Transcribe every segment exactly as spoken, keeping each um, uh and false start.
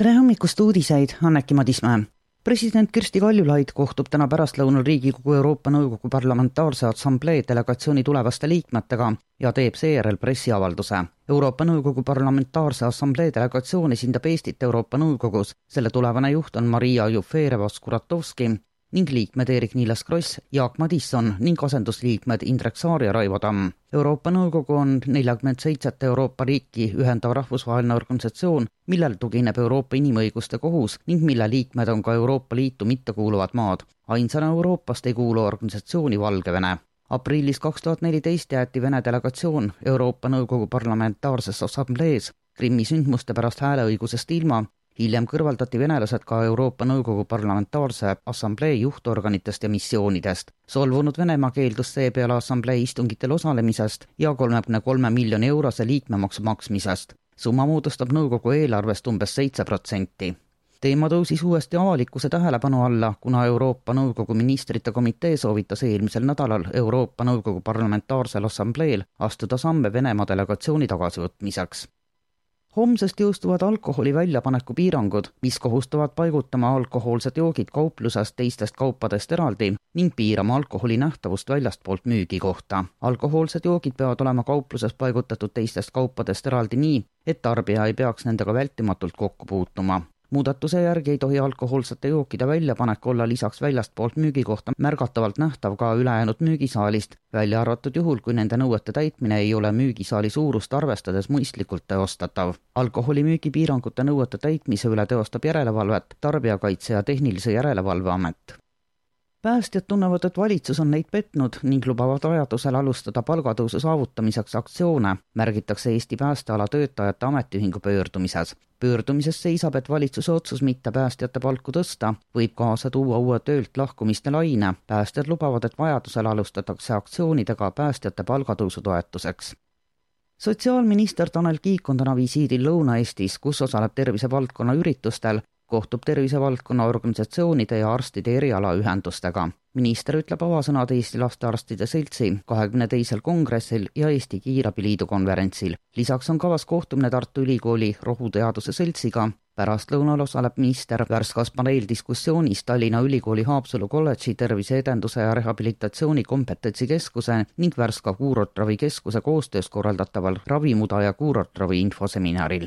Tere hommikust uudiseid, Anneki Madismäe. President Kirsti Kaljulaid kohtub täna pärastlõunal Riigikogu Euroopa Nõukogu Parlamentaarse Assamblee delegatsiooni tulevaste liikmetega ja teeb seejärel pressiavalduse. Euroopa Nõukogu Parlamentaarse Assamblee delegatsioon esindab Eestit Euroopa Nõukogus. Selle tulevane juht on Maria Jufereva-Skuratovski ning liikmed Eerik-Niiles Kross, Jaak Madisson ning asendusliikmed Indrek Saar ja Raivo Tamm. Euroopa Nõukogu on nelikümmend seitse Euroopa riiki ühendav rahvusvaheline organisatsioon, millel tugineb Euroopa Inimõiguste Kohus ning mille liikmed on ka Euroopa Liitu mittekuuluvad maad. Ainsana Euroopast ei kuulu organisatsiooni Valgevene. Aprillis kaks tuhat neliteist jäeti Vene delegatsioon Euroopa Nõukogu Parlamentaarses Assamblees Krimmi sündmuste pärast hääleõigusest ilma. Hiljem kõrvaldati venelased ka Euroopa Nõukogu Parlamentaarse Assamblee juhtorganitest ja missioonidest. Solvunud Venemaa keeldus seepeale assamblee istungitel osalemisest ja kolmekümne kolme miljoni eurose liikmemaksu maksmisest. Summa moodustab nõukogu eelarvest umbes seitse protsenti. Teema tõusis uuesti avalikkuse tähelepanu alla, kuna Euroopa Nõukogu ministrite komitee soovitas eelmisel nädalal Euroopa Nõukogu Parlamentaarsel Assambleel astuda samme Venemaa delegatsiooni tagasivõtmiseks. Homsest jõustuvad alkoholi väljapaneku piirangud, mis kohustavad paigutama alkohoolsed joogid kauplusest teistest kaupadest eraldi ning piirama alkoholi nähtavust väljastpoolt müügi kohta. Alkohoolsed joogid peavad olema kaupluses paigutatud teistest kaupadest eraldi nii, et tarbija ei peaks nendega vältimatult kokku puutuma. Muudatuse järgi ei tohi alkohoolsete jookide väljapanek olla lisaks väljastpoolt müügi kohta märgatavalt nähtav ka ülejäänud müügisaalist, välja arvatud juhul, kui nende nõuete täitmine ei ole müügisaali suurust arvestades mõistlikult teostatav. Alkoholimüügi piirangute nõuete täitmise üle teostab järelevalvet Tarbijakaitse ja Tehnilise Järelevalve Amet. Päästjad tunnevad, et valitsus on neid petnud ning lubavad vajadusel alustada palgatõusu saavutamiseks aktsioone, märgitakse Eesti päästeala töötajate ametiühingu pöördumises. Pöördumises seisab, et valitsuse otsus mitte päästjate palku tõsta võib kaasa tuua uue töölt lahkumiste laine. Päästjad lubavad, et vajadusel alustatakse aktsioonidega päästjate palgatõusu toetuseks. Sotsiaalminister Tanel Kiik on täna visiidil Lõuna-Eestis, kus osaleb tervisevaldkonna üritustel, kohtub tervisevaldkonna organisatsioonide ja arstide erialaühendustega. Minister ütleb avasõnad Eesti lastearstide seltsi kahekümne teisel kongressil ja Eesti Kiirabiliidu konverentsil. Lisaks on kavas kohtumine Tartu Ülikooli rohuteaduse seltsiga. Pärast lõunal osaleb minister Värskas paneeldiskussioonis Tallinna Ülikooli Haapsalu kolledži terviseedenduse ja rehabilitatsiooni kompetentsikeskuse ning Värska kuurotravi keskuse koostöös korraldataval ravimuda ja kuurotravi infoseminaril.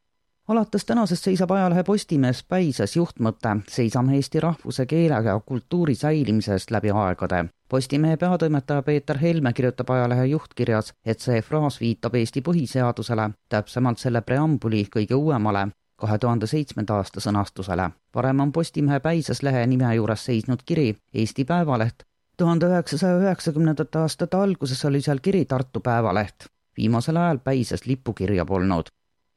Alates tänasest seisab ajalehe Postimees Päises juhtmõte seisame Eesti rahvuse, keele ja kultuuri säilimisest läbi aegade. Postimehe peatoimetaja Peeter Helme kirjutab ajalehe juhtkirjas, et see fraas viitab Eesti põhiseadusele, täpsemalt selle preambuli kõige uuemale, kahe tuhande seitsmenda aasta sõnastusele. Varem on Postimehe Päises lehe nime juures seisnud kiri Eesti Päevaleht. tuhande üheksasaja üheksakümnendate aastate alguses oli seal kiri Tartu Päevaleht. Viimasel ajal Päises lipukirja polnud.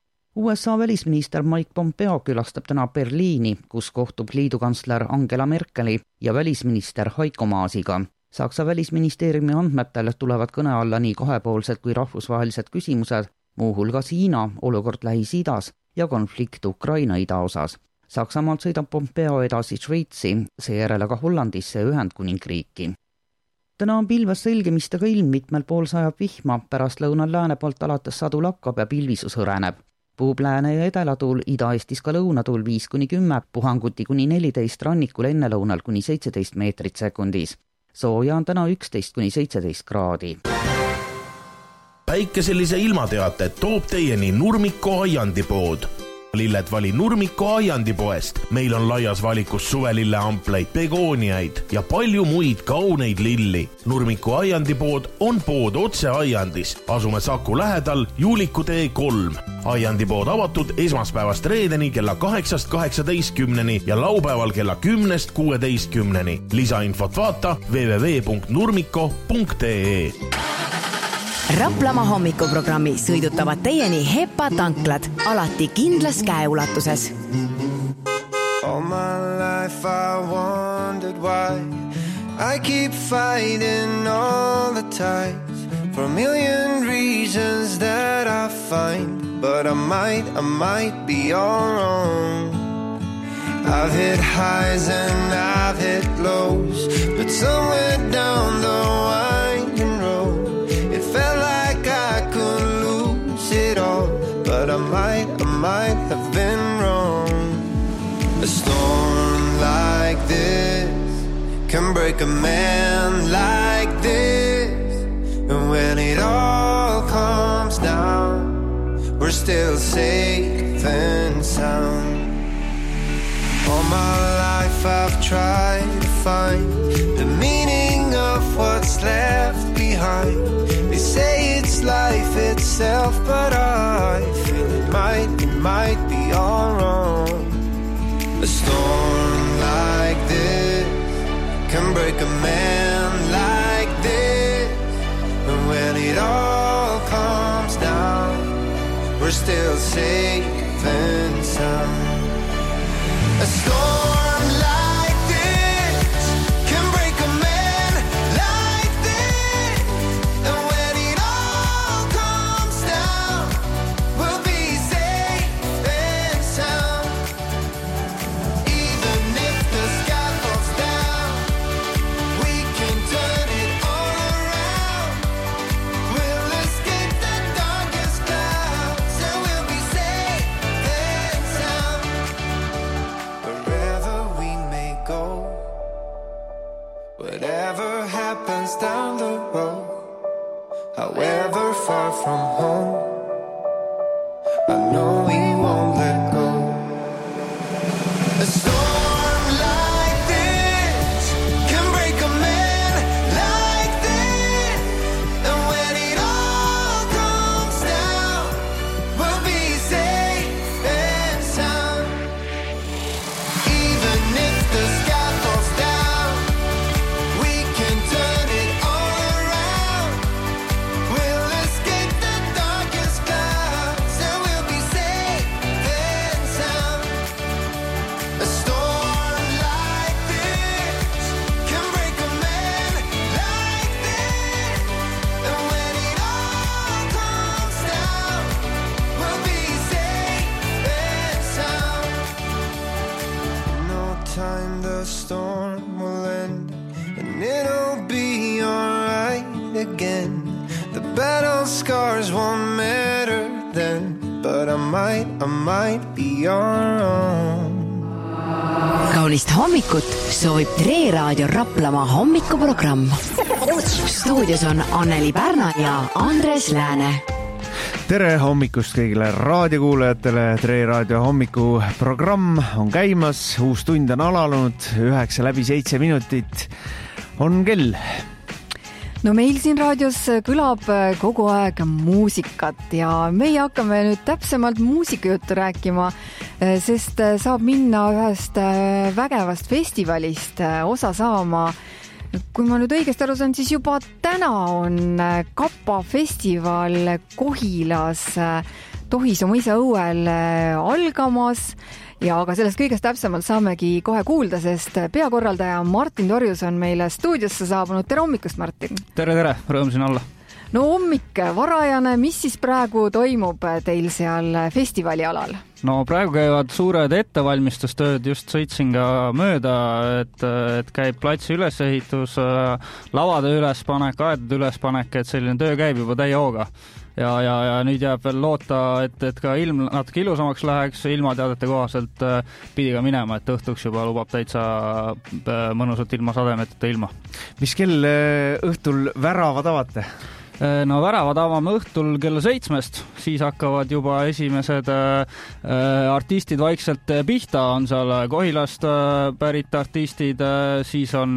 U S A välisminister Mike Pompeo külastab täna Berliini, kus kohtub liidukantsler Angela Merkeli ja välisminister Heiko Maasiga. Saksa välisministeeriumi andmetel tulevad kõne alla nii kahepoolsed kui rahvusvahelised küsimused, muuhulgas Hiina, olukord Lähis-Idas ja konflikt Ukraina idaosas. Saksamaalt sõidab Pompeo edasi Šveitsi, seejärel aga Hollandisse ja Ühendkuningriiki. Täna on pilves selgemistega ilm, mitmel pool sajab vihma, pärast lõunal lääne poolt alates sadu lakkab ja pilvisus hõreneb. Puhub lääne ja edelatuul, Ida-Eestis ka lõunatuul viis kuni kümme, puhanguti kuni neliteist, rannikul ennelõunal kuni seitseteist meetrit sekundis. Sooja on täna üksteist kuni seitseteist kraadi. Päikeselise ilmateate toob teieni Nurmiko aiandipood. Lilled vali Nurmiko aiandipoest. Meil on laias valikus suvelille ampleid, begooniaid ja palju muid kauneid lilli. Nurmiko aiandipood on pood otse aiandis. Asume Saku lähedal Juuliku tee kolm. Aiandipood avatud esmaspäevast reedeni kella kaheksast kaheksateistkümneni ja laupäeval kella kümnest kuueteistkümneni. Lisainfot vaata w w w punkt nurmiko punkt e. Raplamaa hommikuprogrammi sõidutavad teieni Hepa tanklad, alati kindlas käeulatuses. All my life I wondered why I keep fighting all the times for a million reasons that I find, but I might, I might be all wrong. I've hit highs and I've hit lows, but somewhere down the winding road it felt like I could lose it all, but I might, I might have been wrong. break a man like this. And when it all comes down, we're still safe and sound. All my life I've tried to find the meaning of what's left behind. They say it's life itself, but I feel it might, it might be all wrong. A storm like this can break a man like this. And when it all comes down, we're still safe and sound. A storm like this can break a man like this. And when it all comes down, we'll be safe and sound. Even if the sky falls down, we can turn it all around. We'll escape the darkest clouds and we'll be safe and sound. Wherever we may go, whatever happens down the road, however far from home, I know we won't let go. A storm like this can break a man like this. And when it all comes down, we'll be safe and sound. Even if the sky falls down, we can turn it all around. We'll escape the darkest clouds and we'll be safe and sound. A storm like this can break a man like this. And when it all comes down, we'll be safe and sound. No time the storm will end, and it'll be alright again. The battle scars won't matter then, but I might, I might be your own. Kaunist hommikut soovib Tre Raadio Raplamaa hommikuprogramm. Stuudios on Anneli Pärna ja Andres Lääne. Tere hommikust kõigile raadiokuulajatele. Tre Raadio hommikuprogramm on käimas, uus tund on alanud, üheksa läbi seitse minutit on kell. No meil siin raadios kõlab kogu aeg muusikat ja meie hakkame nüüd täpsemalt muusikajuttu rääkima, sest saab minna ühest vägevast festivalist osa saama. Kui ma nüüd õigesti aru saan, siis juba täna on Kappa festival Kohilas Tohisu mõisa õuel algamas. Ja aga sellest kõigest täpsemalt saamegi kohe kuulda, sest peakorraldaja Martin Torjus on meile stuudiosse saabunud. Tere hommikust, Martin! Tere, tere! Rõõm siin olla! No hommik, varajane, mis siis praegu toimub teil seal festivali alal? No praegu käivad suured ettevalmistustööd, just sõitsin ka mööda, et, et käib platsi ülesehitus, lavade ülespanek, aedade ülespanek, et selline töö käib juba täie hooga. Ja, ja, ja nüüd jääb veel loota, et, et ka ilm natuke ilusamaks läheks, ilmateadete kohaselt pidi ka minema, et õhtuks juba lubab täitsa mõnusat ilma sademeteta ilma. Mis kell õhtul väravad avate? No väravad avame õhtul kella seitsmest, siis hakkavad juba esimesed äh, artistid vaikselt pihta, on seal Kohilast äh, pärit artistid, äh, siis on,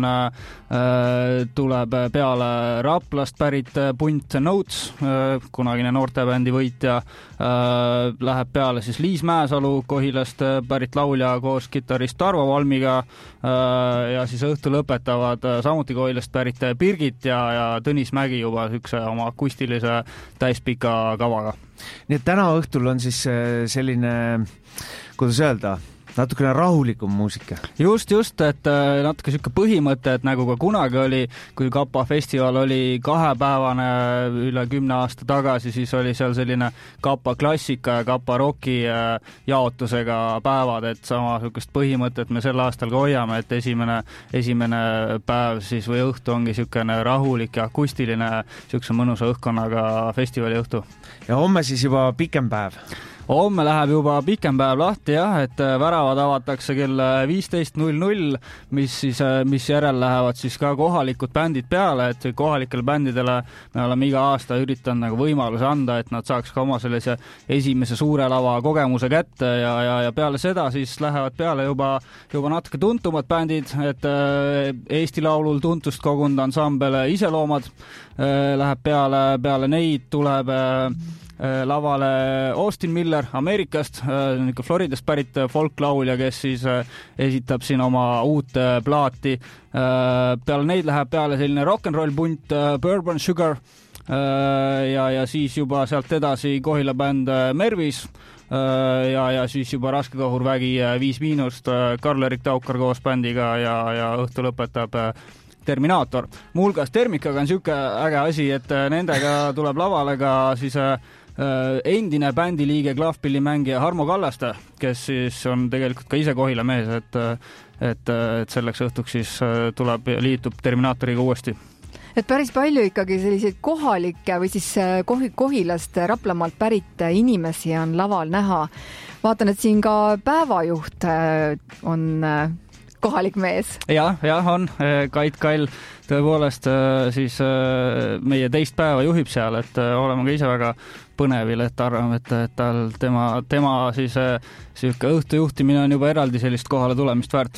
äh, tuleb peale Raplast pärit punt Notes, äh, kunagine noortebändi võitja, äh, läheb peale siis Liis Mäesalu, Kohilast pärit laulja koos kitarrist Tarvo Valmiga, äh, ja siis õhtu lõpetavad äh, samuti Kohilast pärit Birgit ja, ja Tõnis Mägi juba üks oma akustilise täispika kavaga. Nii et täna õhtul on siis selline, kuidas öelda, natukene rahulikum muusika. Just, just, et natuke siuke põhimõte, et nagu ka kunagi oli, kui Kappa festival oli kahepäevane üle kümne aasta tagasi, siis oli seal selline Kappa klassika ja Kappa rocki jaotusega päevad, et sama siukest põhimõtet me sel aastal ka hoiame, et esimene, esimene päev siis või õhtu ongi siukene rahulik ja akustiline, siukse mõnusa õhkkonnaga festivali õhtu. Ja homme siis juba pikem päev? homme läheb juba pikem päev lahti jah, et väravad avatakse kell viisteist null null, mis siis, mis järel lähevad siis ka kohalikud bändid peale, et kohalikele bändidele me oleme iga aasta üritanud nagu võimaluse anda, et nad saaks ka oma sellise esimese suure lava kogemuse kätte ja, ja, ja peale seda siis lähevad peale juba, juba natuke tuntumad bändid, et Eesti Laulul tuntust kogunud ansambel Iseloomad läheb peale, peale neid tuleb lavale Austin Miller Ameerikast, Floridast pärit folklaulja, kes siis esitab siin oma uut plaati. Peale neid läheb peale selline rock'n'roll punt Bourbon Sugar ja, ja siis juba sealt edasi Kohila bänd Mervis ja, ja siis juba Raskekahurvägi Viis Miinust, Karl-Erik Taukar koos bändiga ja, ja õhtu lõpetab Terminaator. Muulgas Termikaga on siuke äge asi, et nendega tuleb lavale ka siis endine bändiliige, klaavpillimängija Harmo Kallaste, kes siis on tegelikult ka ise Kohila mees, et, et, et selleks õhtuks siis tuleb ja liitub Terminaatoriga uuesti. Et päris palju ikkagi selliseid kohalikke või siis Kohilast, Raplamaalt pärit inimesi on laval näha. Vaatan, et siin ka päevajuht on kohalik mees. Jah, jah on. Kait Kall tõepoolest siis meie teist päeva juhib seal, et oleme ka ise väga põnevil, et arvame, et, et tal, tema, tema siis siuke õhtu juhtimine on juba eraldi sellist kohale tulemist väärt.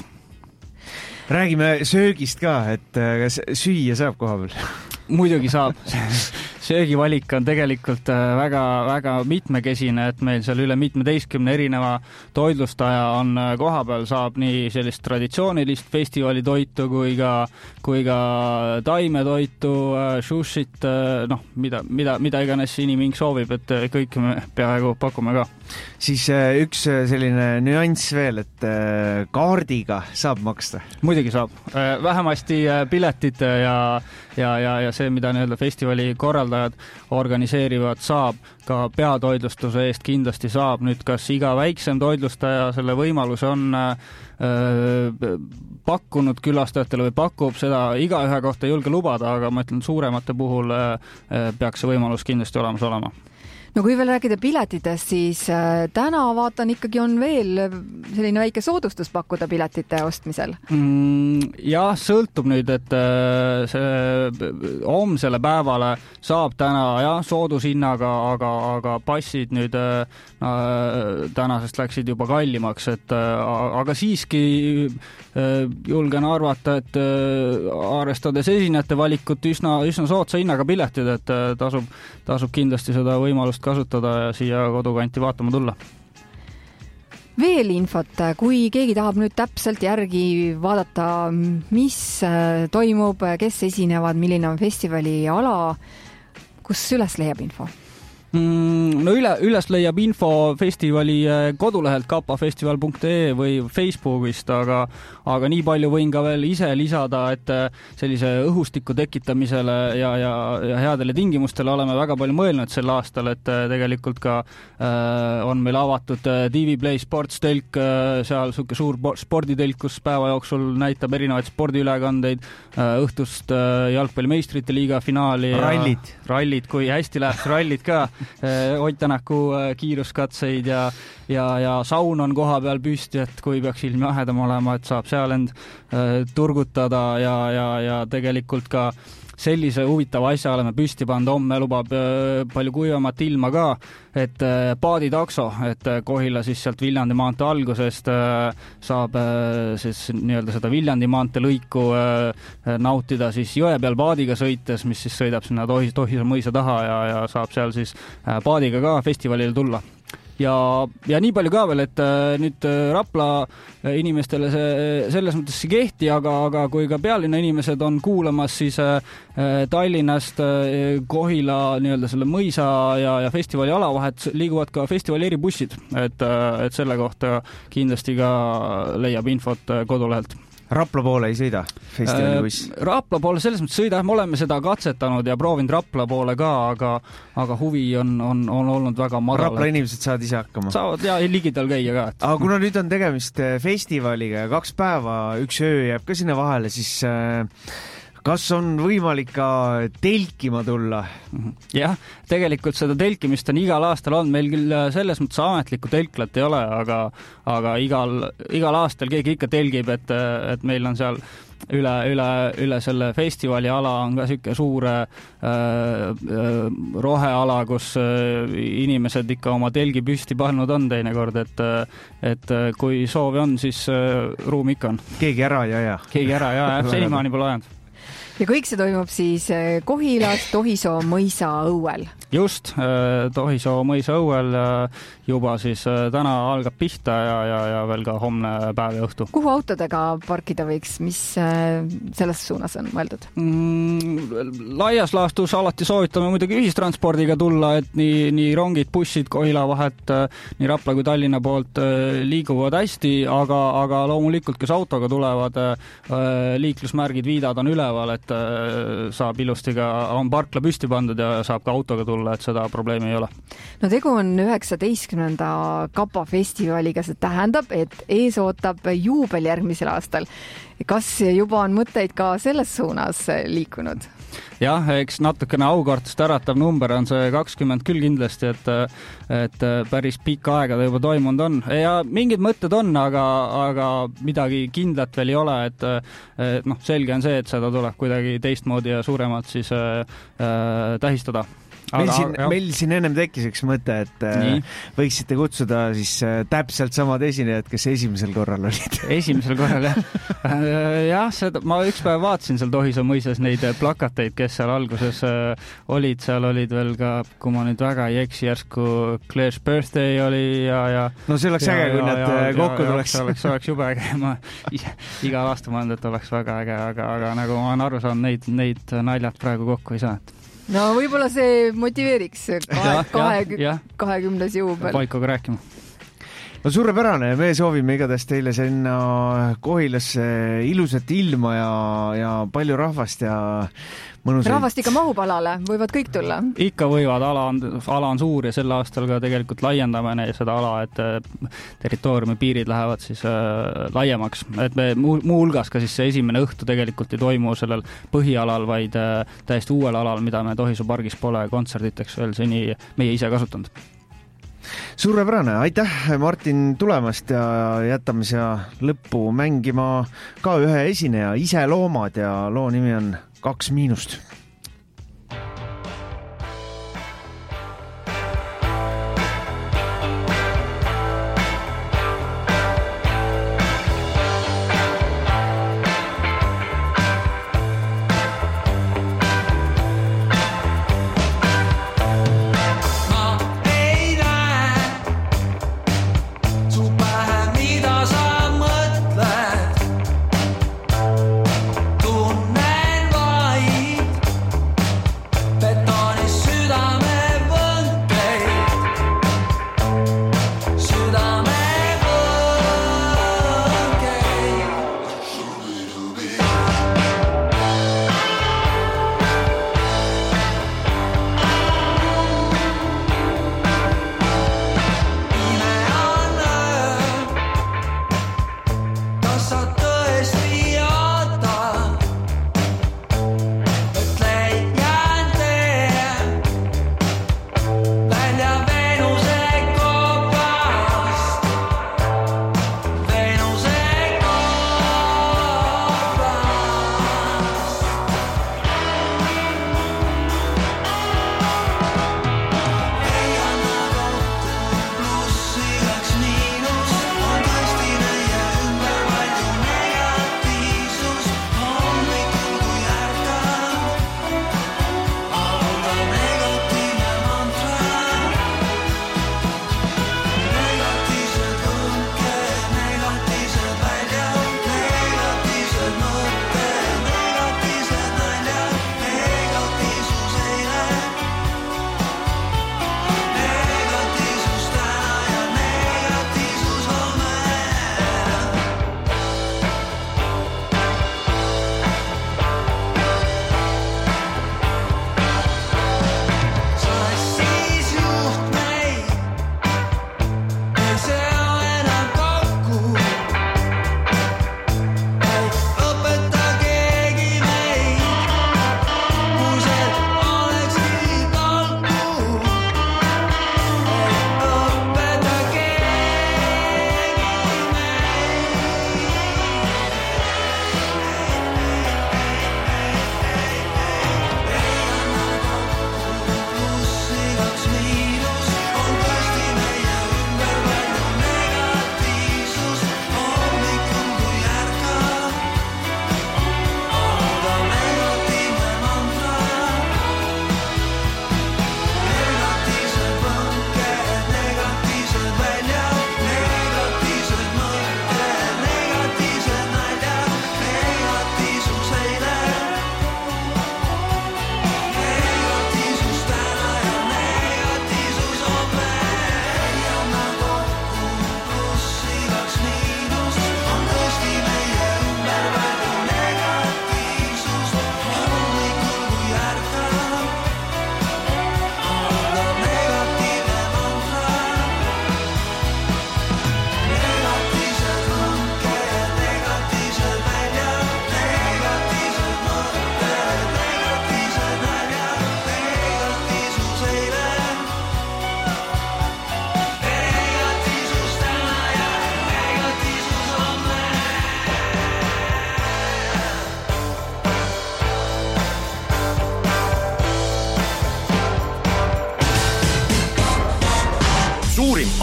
Räägime söögist ka, et kas süüa saab koha peal? Muidugi saab. Söögivalik on tegelikult väga, väga mitmekesine, et meil seal üle mitmeteistkümne erineva toidlustaja on koha peal, saab nii sellist traditsioonilist festivaalitoitu kui ka, kui ka taimetoitu, sushit, noh, mida, mida, mida iganes iniming soovib, et kõik me peaaegu pakume ka. Siis üks selline nüanss veel, et kaardiga saab maksta? Muidugi saab. Vähemasti piletid ja, ja, ja, ja see, mida nii-öelda festivali korraldajad organiseerivad, saab ka peatoidlustuse eest kindlasti saab. Nüüd, kas iga väiksem toidlustaja selle võimaluse on öö, pakkunud külastajatele või pakub, seda igaühe kohta ei julge lubada, aga ma ütlen, suuremate puhul öö, peaks see võimalus kindlasti olemas olema. No kui veel rääkida piletitest, siis täna vaatan ikkagi on veel selline väike soodustus pakkuda piletite ostmisel. Mm, jah, sõltub nüüd, et see homsele päevale saab täna jah, soodushinnaga, aga, aga passid nüüd no, tänasest läksid juba kallimaks, et aga siiski julgen arvata, et arvestades esinejate valikut üsna, üsna soodsa hinnaga piletid, et tasub, tasub kindlasti seda võimalust kasutada ja siia kodukanti vaatama tulla. Veel infot, kui keegi tahab nüüd täpselt järgi vaadata, mis toimub, kes esinevad, milline on festivali ala, kus üles leiab info? No üle, üles leiab info festivali kodulehelt kapafestival punkt ee või Facebookist, aga, aga nii palju võin ka veel ise lisada, et sellise õhustiku tekitamisele ja, ja, ja headele tingimustele oleme väga palju mõelnud sel aastal, et tegelikult ka äh, on meil avatud T V Play Sports telk, seal suke suur sporditelk, kus päeva jooksul näitab erinevaid spordiülekandeid, äh, õhtust äh, jalgpallimeistrite liiga finaali. Rallid. Rallid, kui hästi läheb rallid ka. Ott Tänaku kiiruskatseid ja, ja, ja saun on koha peal püsti, et kui peaks ilm jahedam olema, et saab seal end äh, turgutada ja, ja, ja tegelikult ka sellise huvitava asja oleme püsti pannud, homme lubab äh, palju kuivamat ilma ka, et äh, paaditakso, et äh, Kohila siis sealt Viljandi maantee algusest äh, saab äh, siis nii-öelda seda Viljandi maantee lõiku äh, nautida siis jõe peal paadiga sõites, mis siis sõidab sinna Tohis, Tohise mõisa taha ja, ja saab seal siis äh, paadiga ka festivalile tulla. Ja, ja nii palju ka veel, et äh, nüüd äh, Rapla inimestele see selles mõttes see kehti, aga, aga kui ka pealinna inimesed on kuulamas, siis äh, Tallinnast äh, Kohila nii-öelda selle mõisa ja, ja festivali ala vahet liiguvad ka festivali eribussid, et, äh, et selle kohta kindlasti ka leiab infot äh, kodulehelt. Rapla poole ei sõida festivali buss? Rapla poole selles mõttes sõida, me oleme seda katsetanud ja proovinud Rapla poole ka, aga, aga huvi on, on, on olnud väga madal. Rapla inimesed saavad ise hakkama? Saavad ja ligidal käia ka. Et... Aga kuna nüüd on tegemist festivaliga ja kaks päeva, üks öö jääb ka sinna vahele, siis kas on võimalik ka telkima tulla? Jah, tegelikult seda telkimist on igal aastal on. Meil küll selles mõttes ametlikku telklat ei ole, aga, aga igal, igal aastal keegi ikka telgib, et, et meil on seal üle, üle, üle selle festivali ala on ka siuke suure äh, roheala, kus inimesed ikka oma telgi püsti pannud on teinekord, et, et kui soovi on, siis ruumi ikka on. Keegi ära ja ja. Keegi ära ja ja, senimaani pole ajanud. Ja kõik see toimub siis Kohilas Tohisoo mõisa õuel. Just, Tohisoo mõisa õuel juba siis täna algab pihta ja, ja, ja veel ka homne päev ja õhtu. Kuhu autodega parkida võiks, mis selles suunas on mõeldud? Mm, laias laastus alati soovitame muidugi ühistranspordiga tulla, et nii, nii rongid, bussid Kohila vahet, nii Rapla kui Tallinna poolt liiguvad hästi, aga, aga loomulikult, kes autoga tulevad, liiklusmärgid, viidad on üleval, et saab ilusti ka, on parkla püsti pandud ja saab ka autoga tulla, et seda probleemi ei ole. No tegu on üheksateistkümnenda Kapa festivaliga, see tähendab, et ees ootab juubel järgmisel aastal. Kas juba on mõtteid ka selles suunas liikunud? Jah, eks natukene aukartust äratav number on see kakskümmend küll kindlasti, et, et päris pikka aega ta juba toimunud on. Ja mingid mõtted on, aga, aga midagi kindlat veel ei ole, et, et noh, selge on see, et seda tuleb kuidagi teistmoodi ja suuremalt siis äh, tähistada. Aga, meil, siin, meil siin ennem tekkis üks mõte, et Nii. võiksite kutsuda siis täpselt samad esinejad, kes esimesel korral olid. Esimesel korral, jah. jah, seda, ma üks päev vaatasin seal Tohisoo mõisas neid plakateid, kes seal alguses olid. Seal olid veel ka, kui ma nüüd väga ei eksi, järsku Claire's Birthday oli ja... ja no see oleks ja, äge, kui nad ja, kokku ja, tuleks. See oleks, oleks jube äge. Ma igal aasta mõelnud, et oleks väga äge, aga, aga nagu ma olen aru saanud, neid, neid naljad praegu kokku ei saa. No võib-olla see motiveeriks kahekümnes juubel. Vaikoga rääkima. No suurepärane, me soovime igatahes teile sinna Kohilasse ilusat ilma ja, ja palju rahvast ja mõnusaid. Rahvast ikka mahub alale, võivad kõik tulla? Ikka võivad, ala on, ala on suur ja sel aastal ka tegelikult laiendame seda ala, et territooriumi piirid lähevad siis äh, laiemaks. Et me muu, muu hulgas ka siis see esimene õhtu tegelikult ei toimu sellel põhialal, vaid äh, täiesti uuel alal, mida me Tohisoo pargis pole kontserditeks veel seni meie ise kasutanud. Suurepärane, aitäh Martin tulemast ja jätame siia lõppu mängima ka ühe esineja, Ise loomad ja loo nimi on Kaks miinust. Tunnen vaid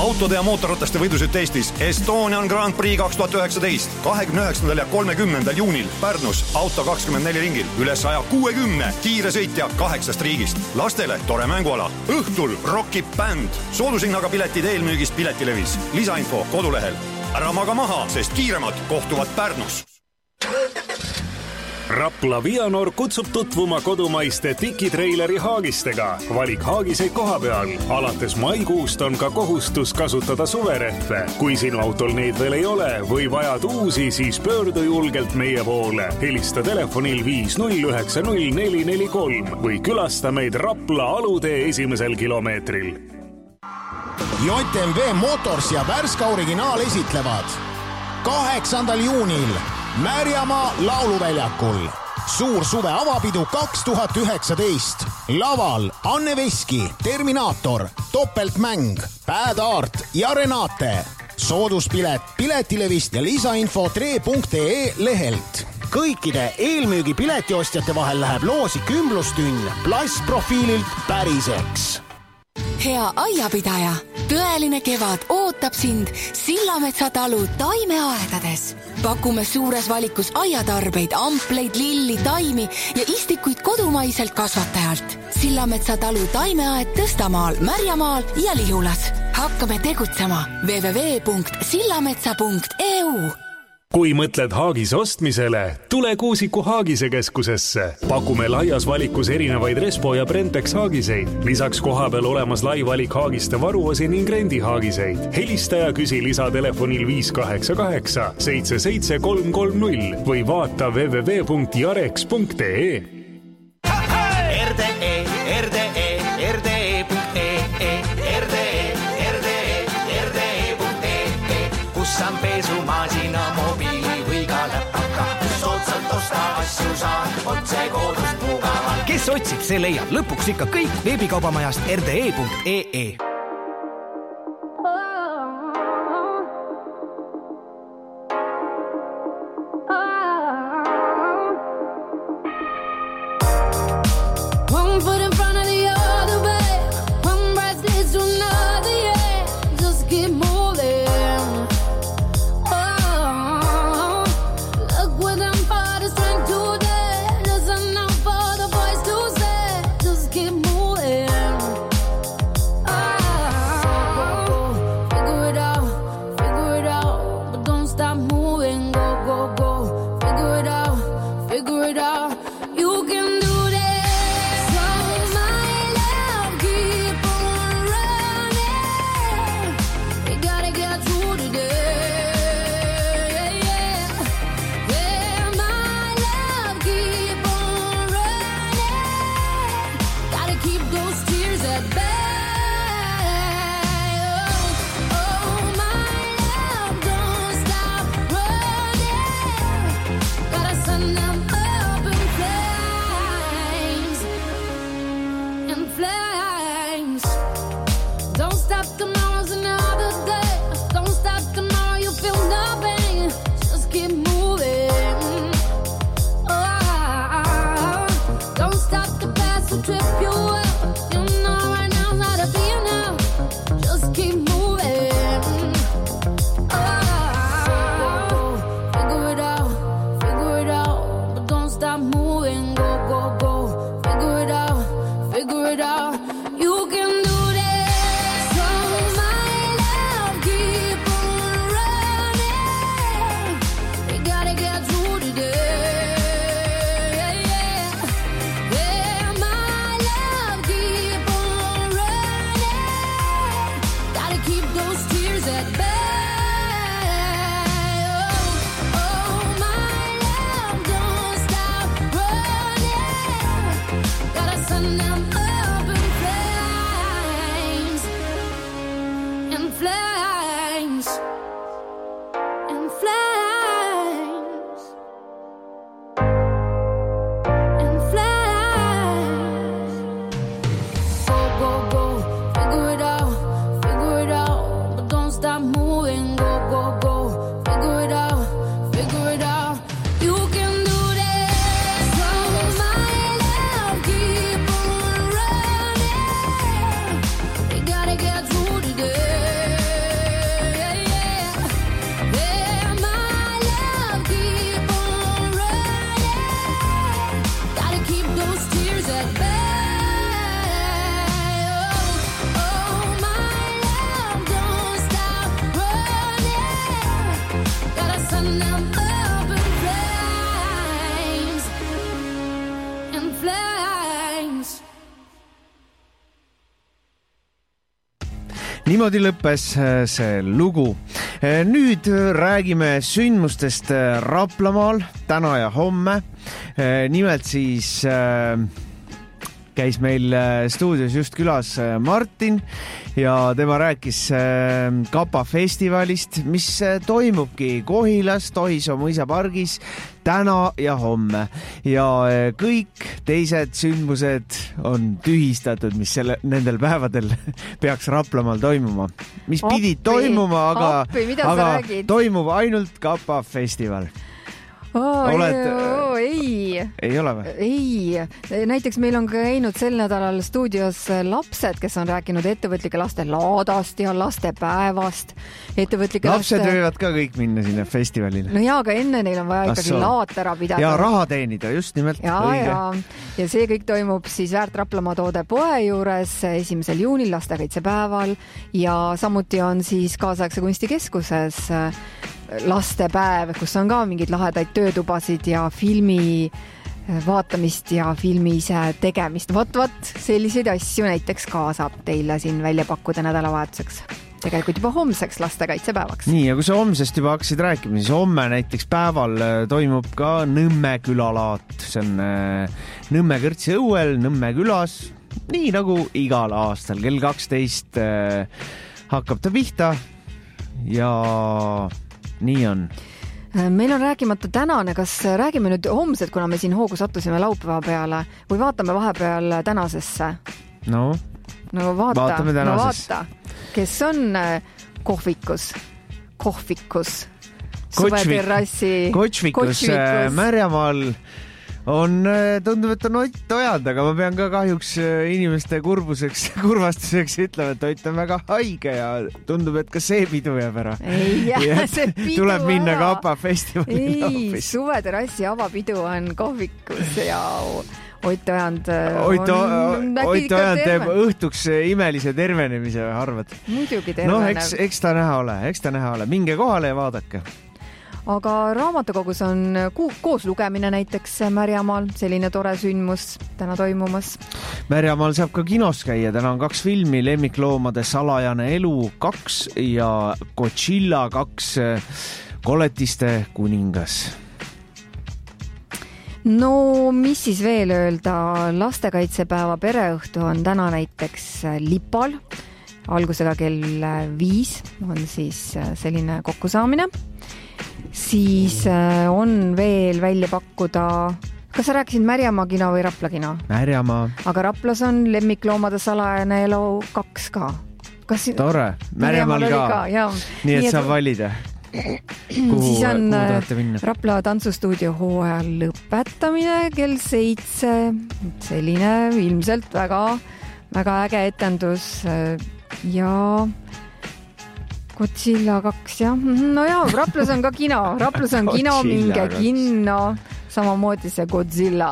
autode ja mootorrataste võidusütt Eestis Estonian Grand Prix kaks tuhat üheksateist kahekümne üheksandal ja kolmekümnendal juunil Pärnus auto kakskümmend neli ringil üle saja kuuekümne kiire sõitja kaheksast riigist. Lastele tore mänguala. Õhtul rockib bänd. Soodushinnaga piletid eelmüügist Piletilevis. Lisainfo kodulehel. Ära maga maha, sest kiiremad kohtuvad Pärnus. Rapla Vianor kutsub tutvuma kodumaiste tikitreileri haagistega. Valik haagiseid koha peal. Alates maikuust on ka kohustus kasutada suverehve. Kui sinu autol neid veel ei ole või vajad uusi, siis pöördu julgelt meie poole. Helista telefonil viis null üheksa null neli neli kolm või külasta meid Rapla alutee esimesel kilomeetril. J M W Motors ja Värska Originaal esitlevad kaheksandal juunil Märjamaa lauluväljakul. Suur suve avapidu kaks tuhat üheksateist. Laval Anne Veski, Terminaator, Topeltmäng, Bad Art ja Renate. Sooduspilet Piletilevist ja lisainfo tre punkt ee lehelt. Kõikide eelmüügi piletiostjate vahel läheb loosi kümblustünn plastprofiililt päriseks. Hea aiapidaja, tõeline kevad ootab sind Sillametsa talu taimeaedades. Pakume suures valikus aiatarbeid, ampleid, lilli, taimi ja istikuid kodumaiselt kasvatajalt. Sillametsa talu taimeaed Tõstamaal, Märjamaal ja Lihulas. Hakkame tegutsema w w w punkt sillametsa punkt e u. Kui mõtled haagis ostmisele, tule Kuusiku Haagise keskusesse. Pakume laias valikus erinevaid Respo ja Brentex haagiseid. Lisaks koha peal olemas lai valik haagiste varuosi ning rendihaagiseid. Helista ja küsi lisatelefonil viis kaheksa kaheksa seitse seitse kolm kolm null või vaata w w w punkt jareks punkt e. R D E, R D E, R D E punkt e e, R D E, R D E, R D E punkt e e, kus on pesumasina, mobiili või ka läpaka. Soodsalt osta asju saan, otse koodust mugavalt. Kes otsib, see leiab lõpuks ikka kõik veebikaubamajast R D E punkt e e. niimoodi lõppes see lugu. Nüüd räägime sündmustest Raplamaal täna ja homme. Nimelt siis käis meil stuudios just külas Martin ja tema rääkis Kapa festivalist, mis toimubki Kohilas Tohisoo mõisapargis täna ja homme. Ja kõik teised sündmused on tühistatud, mis selle, nendel päevadel peaks Raplamaal toimuma. Mis appi, pidi toimuma, aga, appi, aga toimub ainult Kapa festival. Oh, Oled... oh, ei. Ei ole või? Ei. Näiteks meil on käinud sel nädalal stuudios lapsed, kes on rääkinud ettevõtlike laste laadast ja lastepäevast. Ettevõtlike lapsed laste... võivad ka kõik minna sinna festivalile. No jaa, aga enne neil on vaja ikkagi Asso. laat ära pidada. Ja raha teenida, just nimelt. Ja, ja. ja see kõik toimub siis Väärt Raplamaa toode poe juures esimesel juunil lastekaitsepäeval ja samuti on siis kaasaegse kunstikeskuses lastepäev, kus on ka mingid lahedaid töötubasid ja filmi vaatamist ja filmi ise tegemist. Vot, vot, selliseid asju näiteks ka saab teile siin välja pakkuda nädalavahetuseks. Tegelikult juba homseks lastekaitsepäevaks. Nii, ja kui sa homsest juba hakkasid rääkima, siis homme näiteks päeval toimub ka Nõmme külalaat. See on Nõmme Kõrtsi õuel, Nõmme külas, nii nagu igal aastal. Kell kaksteist hakkab ta pihta ja... nii on. Meil on rääkimata tänane, kas räägime nüüd homsed, kuna me siin hoogu sattusime laupäeva peale või vaatame vahepeal tänasesse? No, no vaata, vaatame tänasesse. No vaata, kes on kohvikus, kohvikus, suveterrassi, Kočvikus, Märjamaal on, tundub, et on Ott Ojand, aga ma pean ka kahjuks inimeste kurbuseks, kurvastuseks ütlema, et Ott on väga haige ja tundub, et ka see pidu jääb ära. Ei jää see pidu tuleb minna ära. Kapa festivalile. Ei, suveterassi avapidu on kohvikus ja Ott Ojand Ott on Ott Ojand teeb õhtuks imelise tervenemise, arvad? Muidugi terveneb. No, eks, eks ta näha ole, eks ta näha ole. Minge kohale ja vaadake. Aga raamatukogus on koos lugemine näiteks Märjamaal, selline tore sündmus täna toimumas. Märjamaal saab ka kinos käia, täna on kaks filmi, Lemmikloomade salajane elu kaks ja Godzilla kaks, Koletiste kuningas. No, mis siis veel öelda? Lastekaitsepäeva pereõhtu on täna näiteks Lipal, algusega kell viis on siis selline kokkusaamine. Siis on veel välja pakkuda, kas sa rääkisid Märjamaa kino või Rapla kino? Märjamaa. Aga Raplas on Lemmikloomade salajane elu kaks ka. Kas... Tore, Märjamaal ka. ka nii, et saab valida. Kuhu, siis on kuhu tahate minna? Rapla tantsustuudio hooaja lõpetamine kell seitse. Selline ilmselt väga, väga äge etendus ja... Godzilla kaks, jah. No jah, Raplas on ka kino. Raplas on kino, minge kinno. Samamoodi see Godzilla.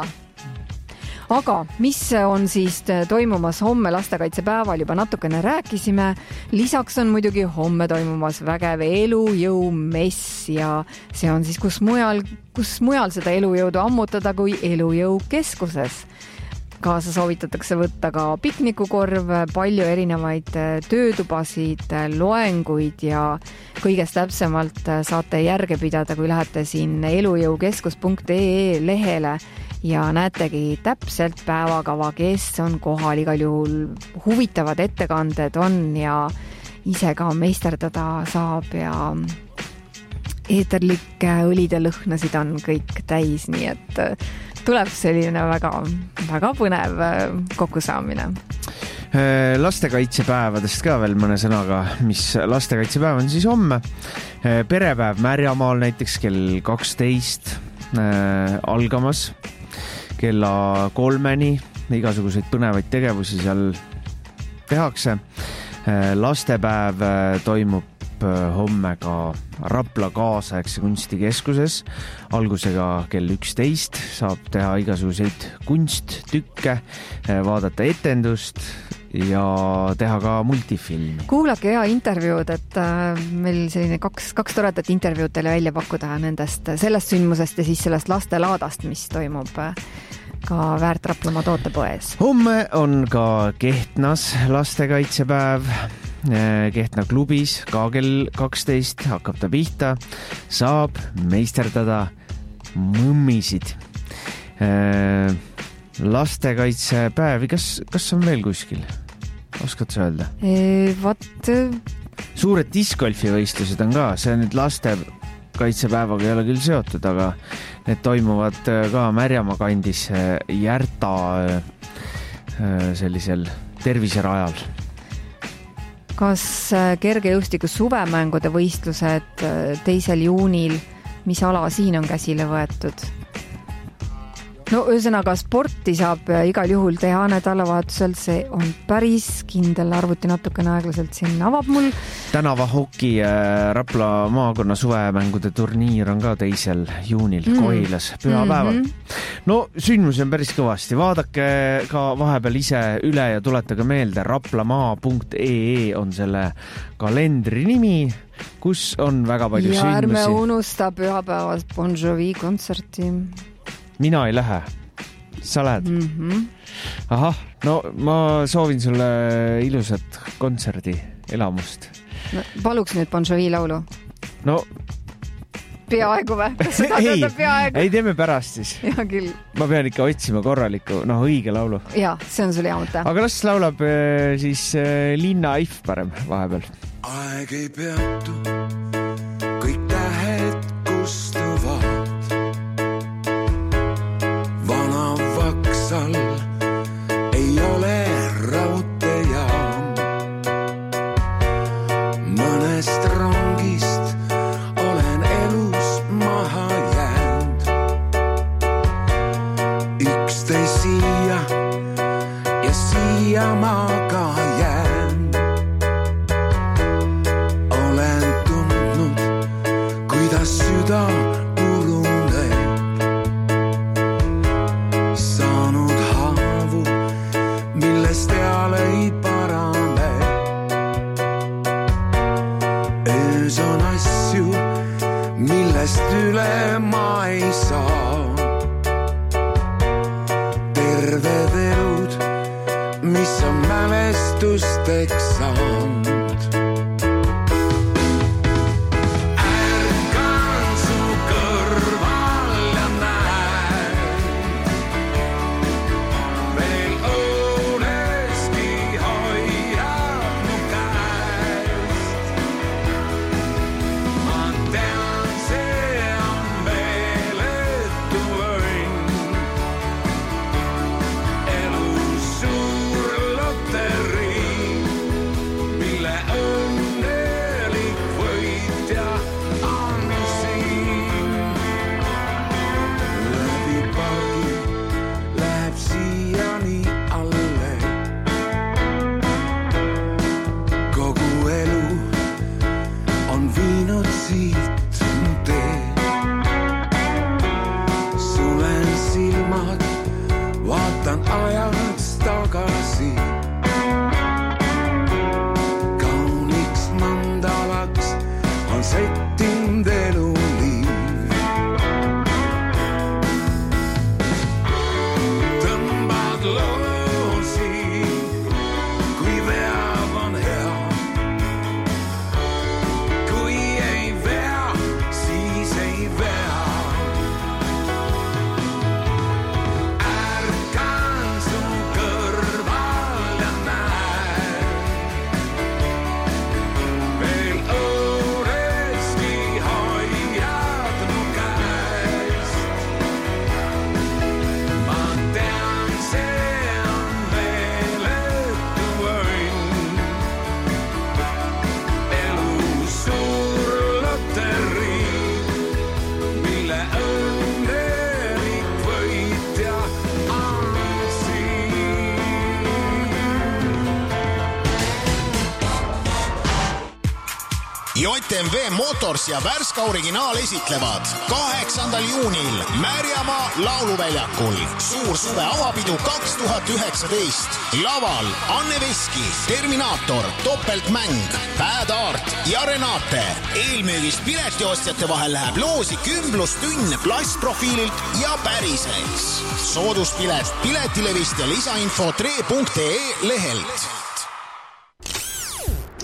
Aga mis on siis toimumas homme lastekaitsepäeval, juba natukene rääkisime. Lisaks on muidugi homme toimumas vägev elujõumess ja see on siis, kus mujal, kus mujal seda elujõudu ammutada kui elujõukeskuses. Kaasa soovitatakse võtta ka piknikukorv, palju erinevaid töötubasid, loenguid ja kõigest täpsemalt saate järge pidada, kui lähete siin elujõukeskus punkt ee lehele ja näetegi täpselt päevakava, kes on kohal, igal juhul huvitavad ettekanded on ja ise ka meisterdada saab ja eeterlikke õlide lõhnasid on kõik täis, nii et tuleb selline väga, väga põnev kokkusaamine. Lastekaitsepäevadest ka veel mõne sõnaga, mis lastekaitsepäev on siis homme. Perepäev Märjamaal näiteks kell kaksteist äh, algamas kella kolmeni, igasuguseid põnevaid tegevusi seal tehakse. Äh, lastepäev toimub homme ka Rapla kaasaegse kunstikeskuses. Algusega kell üksteist saab teha igasuguseid kunsttükke, vaadata etendust ja teha ka multifilmi. Kuulake hea intervjuud, et meil selline kaks, kaks toredat intervjuud teile välja pakkuda nendest, sellest sündmusest ja siis sellest lastelaadast, mis toimub ka Väärt Raplamaa tootepoes. Homme on ka Kehtnas lastekaitsepäev. Kehtna klubis ka kell kaksteist hakkab ta pihta, saab meisterdada mõmmisid. Lastekaitsepäevi, kas, kas on veel kuskil? Oskad sa öelda? E, vat... Suured discgolfi võistlused on ka, see on nüüd lastekaitsepäevaga ei ole küll seotud, aga need toimuvad ka Märjamaa kandis Järta sellisel terviserajal. Kas kergejõustiku suvemängude võistlused teisel juunil, mis ala siin on käsile võetud? No ühesõnaga, sporti saab igal juhul teha nädalavahetusel, see on päris kindel, arvuti natukene aeglaselt siin avab mul. Tänava hoki Rapla maakonna suvemängude turniir on ka teisel juunil mm. Kohilas pühapäeval. Mm-hmm. No sündmusi on päris kõvasti, vaadake ka vahepeal ise üle ja tuletage meelde, raplamaa punkt ee on selle kalendri nimi, kus on väga palju ja sündmusi. Ja ärme unusta pühapäevast Bon Jovi kontserti. Mina ei lähe. Sa lähed? Mm-hmm. Ahah, no ma soovin sulle ilusat kontserdi elamust. No, paluks nüüd Bon Jovi laulu. No peaaegu või? Kas seda ei, peaaegu? Ei teeme pärast siis. Ja küll. Ma pean ikka otsima korraliku, noh õige laulu. Ja, see on sul hea mõte. Aga las laulab siis Linna If parem vahepeal. Aeg ei peatu, kõik tähed kustuvad. Vaksal ei ole raudteejaam. Mõnest rongist olen elus maha jäänud. Üksteist siia ja siia ma ka jään. Olen tundnud, kuidas süda millest üle ma ei saa. Terved elud, mis on mälestusteks saanud. Ärkan su kõrval ja näen, veel õuneski hoiab mu käest. Ma tean, see on meeletu õnn, elu suur loterii, mille õnnelik võitja on siin. Läbi pargi läheb siiani alle, kogu elu on viinud siit mu tee. Sulen silmad, vaatan ajast tagasi. Kauniks mandalaks on settinud elu liiv. Tõmbad loosi, kui veab on hea. Kui ei vea, siis ei vea. Ärkan su kõrval ja näen, veel õuneski hoiad mu käest. Ma tean, see on meeletu õnn, elu suur loterii, mille õnnelik võitja on siin. J M V Motors ja Värska Originaal esitlevad kaheksandal juunil Märjamaa lauluväljakul suur suve avapidu kaks tuhat üheksateist. Laval Anne Veski, Terminaator, Topeltmäng, Bad Art ja Renate. Eelmüügist piletiostjate vahel läheb loosi kümblustünn plastprofiililt ja päriseks. Sooduspilet Piletilevist ja lisainfo tre punkt ee lehelt.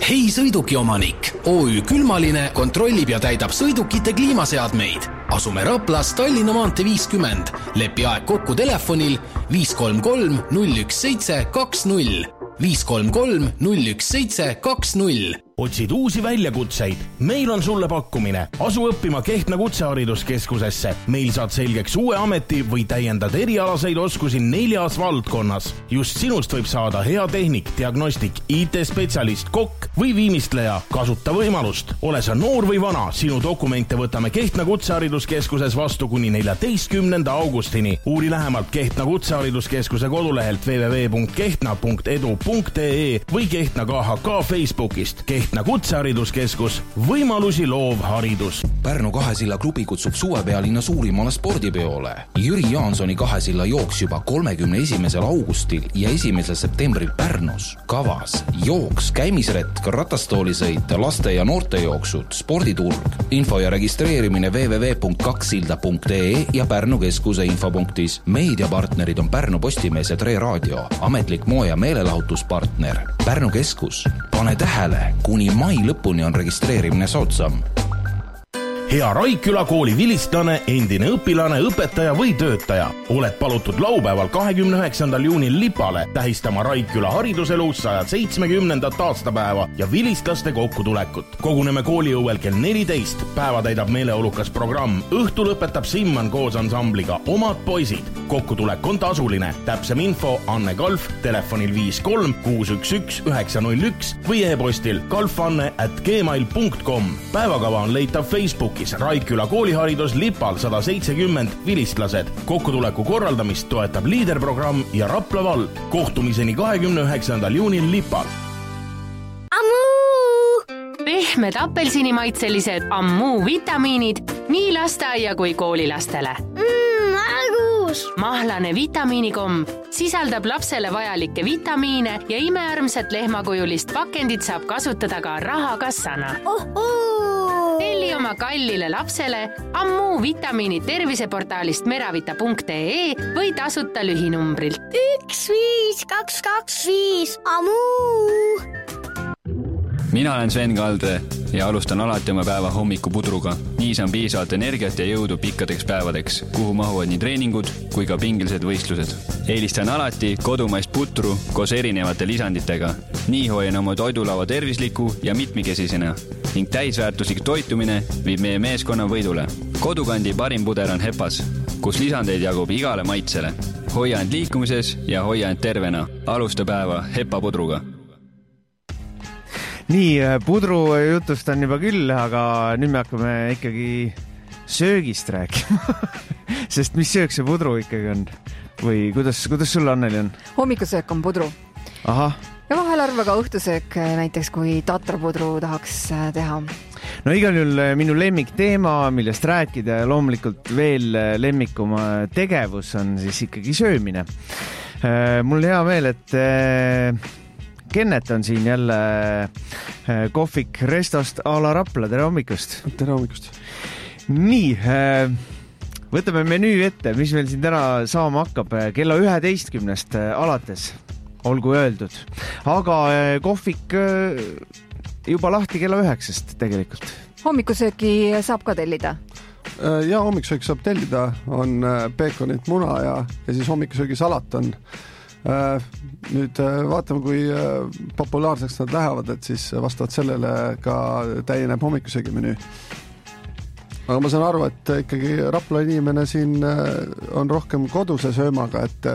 Hei sõiduki omanik, O Ü Külmaline kontrollib ja täidab sõidukite kliimaseadmeid. Asume Raplas Tallinna maantee viiskümmend. Lepi aeg kokku telefonil viis kolm kolm null üks seitse kaks null. viis kolm kolm null üks seitse kaks null. Otsid uusi väljakutseid? Meil on sulle pakkumine. Asu õppima Kehtna kutsehariduskeskusesse. Meil saad selgeks uue ameti või täiendad erialaseid oskusi neljas valdkonnas. Just sinust võib saada hea tehnik, diagnostik, I T-spetsialist, kokk või viimistleja. Kasuta võimalust. Ole sa noor või vana, sinu dokumente võtame Kehtna kutsehariduskeskuses vastu kuni neljateistkümnenda augustini. Uuri lähemalt Kehtna kutsehariduskeskuse kodulehelt w w w punkt kehtna punkt edu punkt e või Kehtna K H K Facebookist. Kehtna kutsehariduskeskus, võimalusi loov haridus. Pärnu Kahesilla klubi kutsub suvepealinna suurimale spordipeole. Jüri Jaansoni Kahesilla jooks juba kolmekümne esimesel augustil ja esimesel septembril Pärnus. Kavas jooks, käimisretk, ratastoolisõit, laste ja noorte jooksud, sporditurg. Info ja registreerimine w w w punkt kaksilda punkt e ja Pärnu keskuse infopunktis. Meediapartnerid on Pärnu Postimees ja Tre Raadio, ametlik moe- ja meelelahutuspartner. Pärnu keskus, pane tähele, kuni mai lõpuni on registreerimine soodsam. Hea Raikküla kooli vilistlane, endine õpilane, õpetaja või töötaja. Oled palutud laupäeval kahekümne üheksandal juunil Lipale tähistama Raikküla hariduselu saja seitsmekümnendat aastapäeva ja vilistlaste kokkutulekut. Koguneme kooliõuel kell neliteist. Päeva täidab meeleolukas programm. Õhtul õpetab Simman koos ansambliga Omad poisid. Kokkutulek on tasuline. Täpsem info Anne Kalf telefonil viis kolm kuus üks üks üheksa null üks või e-postil kalfanne at gmail punkt com. Päevakava on leitav Facebook Raikküla kooliharidus Lipal sada seitsekümmend vilistlased. Kokkutuleku korraldamist toetab liiderprogramm ja Rapla vald. Kohtumiseni kahekümne üheksandal juunil Lipal. Ammuu! Pehmed apelsinimaitselised Ammuu vitamiinid nii lasteaia kui koolilastele. Mmm, argus! Mahlane vitamiinikomm sisaldab lapsele vajalikke vitamiine ja imearmsat lehmakujulist pakendit saab kasutada ka rahakassana. Ohoo! Telli oma kallile lapsele Ammuu vitamiinid terviseportaalist meravita punkt e või tasuta lühinumbrilt. üks viis kaks kaks viis Ammuu! Mina olen Sven Kaldre ja alustan alati oma päeva hommikupudruga. Nii saan piisavalt energiat ja jõudu pikkadeks päevadeks, kuhu mahuvad nii treeningud kui ka pingilised võistlused. Eelistan alati kodumaist putru koos erinevate lisanditega. Nii hoian oma toidulava tervisliku ja mitmikesisena ning täisväärtuslik toitumine viib meie meeskonna võidule. Kodukandi parim puder on Hepas, kus lisandeid jagub igale maitsele. Hoia end liikumises ja hoia end tervena. Alusta päeva Hepa pudruga. Nii, pudru jutust on juba küll, aga nüüd me hakkame ikkagi söögist rääkima. Sest mis söök see pudru ikkagi on? Või kuidas, kuidas sulle, Anneli, on? Hommikusöök on pudru. Aha. Ja vahel arva ka õhtusöök, näiteks kui tatrapudru tahaks teha. No igal juhul minu lemmik teema, millest rääkida ja loomulikult veel lemmikuma tegevus on siis ikkagi söömine. Mul hea meel, et Kennet on siin jälle kohvik Restost a la Rapla. Tere hommikust. Tere hommikust. Nii, võtame menüü ette, mis meil siin täna saama hakkab kella üheteistkümnest alates, olgu öeldud. Aga kohvik juba lahti kella üheksast tegelikult. Hommikusööki saab ka tellida? Ja, hommikusööki saab tellida. On peekonit, muna ja, ja siis hommikusöögi salat on. Nüüd vaatame, kui populaarseks nad lähevad, et siis vastavalt sellele ka täieneb hommikusöögi menüü. Aga ma saan aru, et ikkagi Rapla inimene siin on rohkem koduse söömaga, et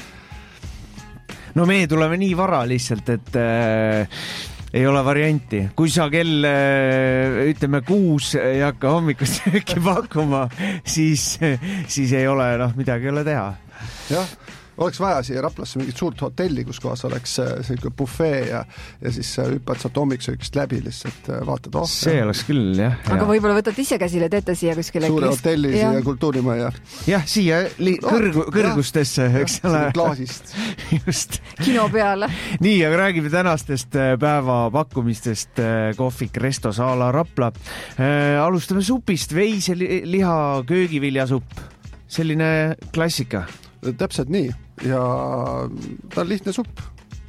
no meie tuleme nii vara lihtsalt, et äh, ei ole varianti. Kui sa kell, ütleme, kuus ei hakka hommikusööki pakkuma, siis, siis ei ole, noh, midagi ei ole teha. Jah. Oleks vaja siia Raplasse mingit suurt hotelli, kus kohas oleks selline buffee ja, ja siis hüppad saad hommikusöögist läbi lihtsalt vaatad. Oh, see ja. Oleks küll, jah. Aga ja. Võib-olla võtad ise käsile, teete siia kuskile. Suure hotelli ja. Siia kultuurimaja. Jah, siia li- kõrgu, kõrgustesse, ja, eks ole. Klaasist. Just. Kino peale. Nii, aga räägime tänastest päeva pakkumistest kohvik Restos a la Rapla. Alustame supist, veiseliha köögiviljasupp. Selline klassika. Täpselt nii. Ja ta on lihtne supp.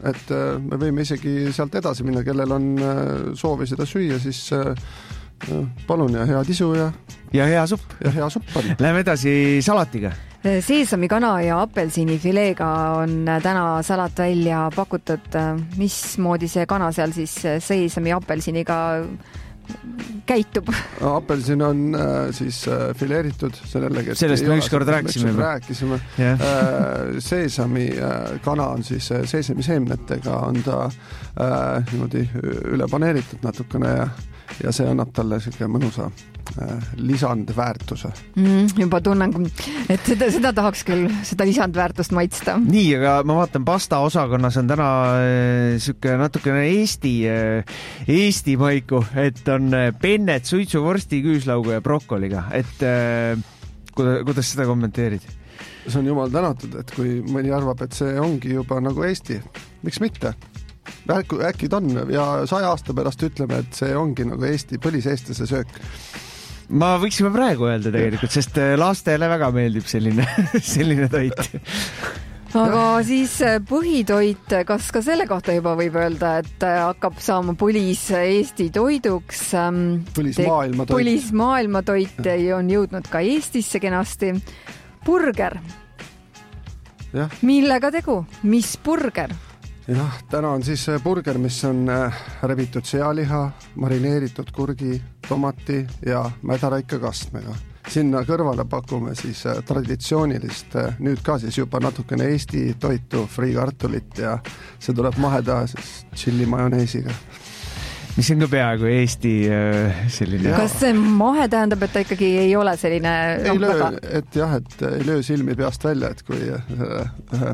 et me võime isegi sealt edasi minna, kellel on soovi seda süüa, siis palun ja hea tisu ja ja hea supp. Ja hea supp on. Läheme edasi salatiga. Seesami kana ja apelsinifileega on täna salat välja pakutud. Mismoodi see kana seal siis seesami apelsiniga käitub? Apelsin on siis fileeritud sellele, kes sellest me ükskord rääkisime. rääkisime. Yeah. Seesami kana on siis seesami seemnetega on ta äh, niimoodi üle paneeritud natukene ja, ja see annab talle selline mõnusa lisandväärtuse. Mm, juba tunnen, et seda, seda tahaks küll, seda lisandväärtust maitsta. Nii, aga ma vaatan, pasta osakonnas on täna süke natukene Eesti, Eesti maiku, et on pennet, suitsuvorsti, küüslaugu ja brokkoliga. Et kuidas, kuidas seda kommenteerid? See on jumal tänatud, et kui mõni arvab, et see ongi juba nagu Eesti, miks mitte? Äkki, äkki ta on ja saja aasta pärast ütleme, et see ongi nagu Eesti põliseestlase söök. Ma võiksime praegu öelda tegelikult, sest lastele väga meeldib selline, selline toit. Aga siis põhitoit, kas ka selle kohta juba võib öelda, et hakkab saama põlis Eesti toiduks? Põlis maailmatoit. Põlis maailmatoit on jõudnud ka Eestisse kenasti. Burger. Ja. Millega tegu? Mis burger? Jah, täna on siis burger, mis on rebitud sealiha, marineeritud kurgi, tomati ja mädaraika kastmega. Sinna kõrvale pakume siis traditsioonilist, nüüd ka siis juba natukene Eesti toitu, friikartulit ja see tuleb maheda chili majoneesiga. Mis on ka peaaegu Eesti selline... Ja. Kas see mahe tähendab, et ta ikkagi ei ole selline... Ei löö, väga... et jah, et ei löö silmi peast välja, et kui... Äh,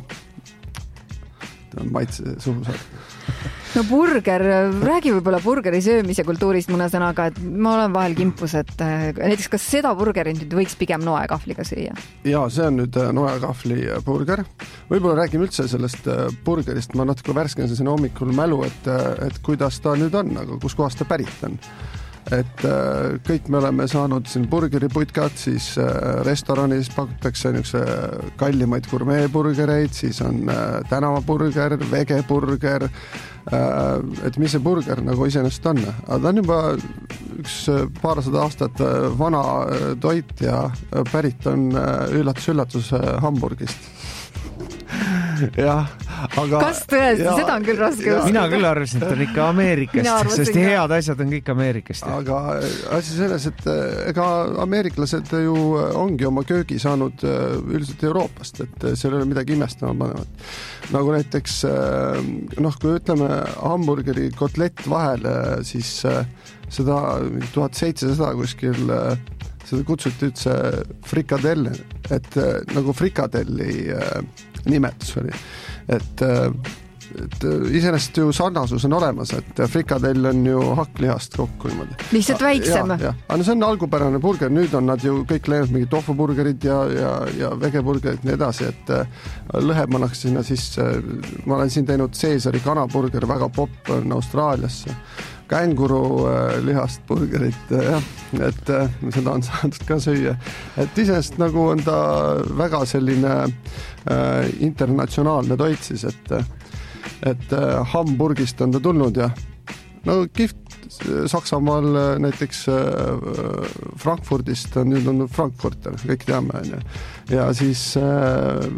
maitse suhu saab. No burger, räägi võib-olla burgeri söömise kultuurist mõne sõnaga, et ma olen vahel kimpus, et näiteks kas seda burgerit nüüd võiks pigem noekahvliga süüa? Jaa, see on nüüd noekahvli burger. Võib-olla räägime üldse sellest burgerist, ma natuke värskendasin sinna hommikul mälu, et, et kuidas ta nüüd on, aga kus kohast ta pärit on. Et äh, kõik me oleme saanud siin burgeriputkad, siis äh, restoranis pakutakse niisuguse kallimaid gurmeeburgereid, siis on äh, tänavaburger, vegeburger, äh, et mis see burger nagu iseenesest on. Aga ta on juba üks paarsada aastat vana toit ja pärit on üllatus-üllatus Hamburgist. Jah, aga... Kas tõesti? Ja, seda on küll raske ja, mina küll arvasin, et on ikka Ameerikast, sest ka. Head asjad on kõik Ameerikast. Aga asi selles, et ega ameeriklased ju ongi oma köögi saanud üldiselt Euroopast, et seal ei ole midagi imestama panevat. Nagu näiteks, noh, kui ütleme hamburgeri kotlett vahele, siis seda tuhat seitsesada kuskil seda kutsuti üldse frikadell, et nagu frikadelli nimetus oli. Et, et iseenesest ju sarnasus on olemas, et frikadell on ju hakklihast kokku niimoodi. Lihtsalt väiksem. Ja, ja. Aga see on algupärane burger, nüüd on nad ju kõik läinud mingi tofuburgerid ja, ja, ja vegeburgerid nii edasi, et lõhe pannakse sinna sisse. Ma olen siin teinud Caesari kanaburger, väga popp on Austraaliasse. Känguru lihast burgerit, jah, et seda on saadud ka süüa. Et iseenesest nagu on ta väga selline äh, internatsionaalne toit siis, et, et äh, Hamburgist on ta tulnud ja no kihvt Saksamaal näiteks äh, Frankfurdist on nüüd on Frankfurter, kõik teame, on ju. Ja siis äh,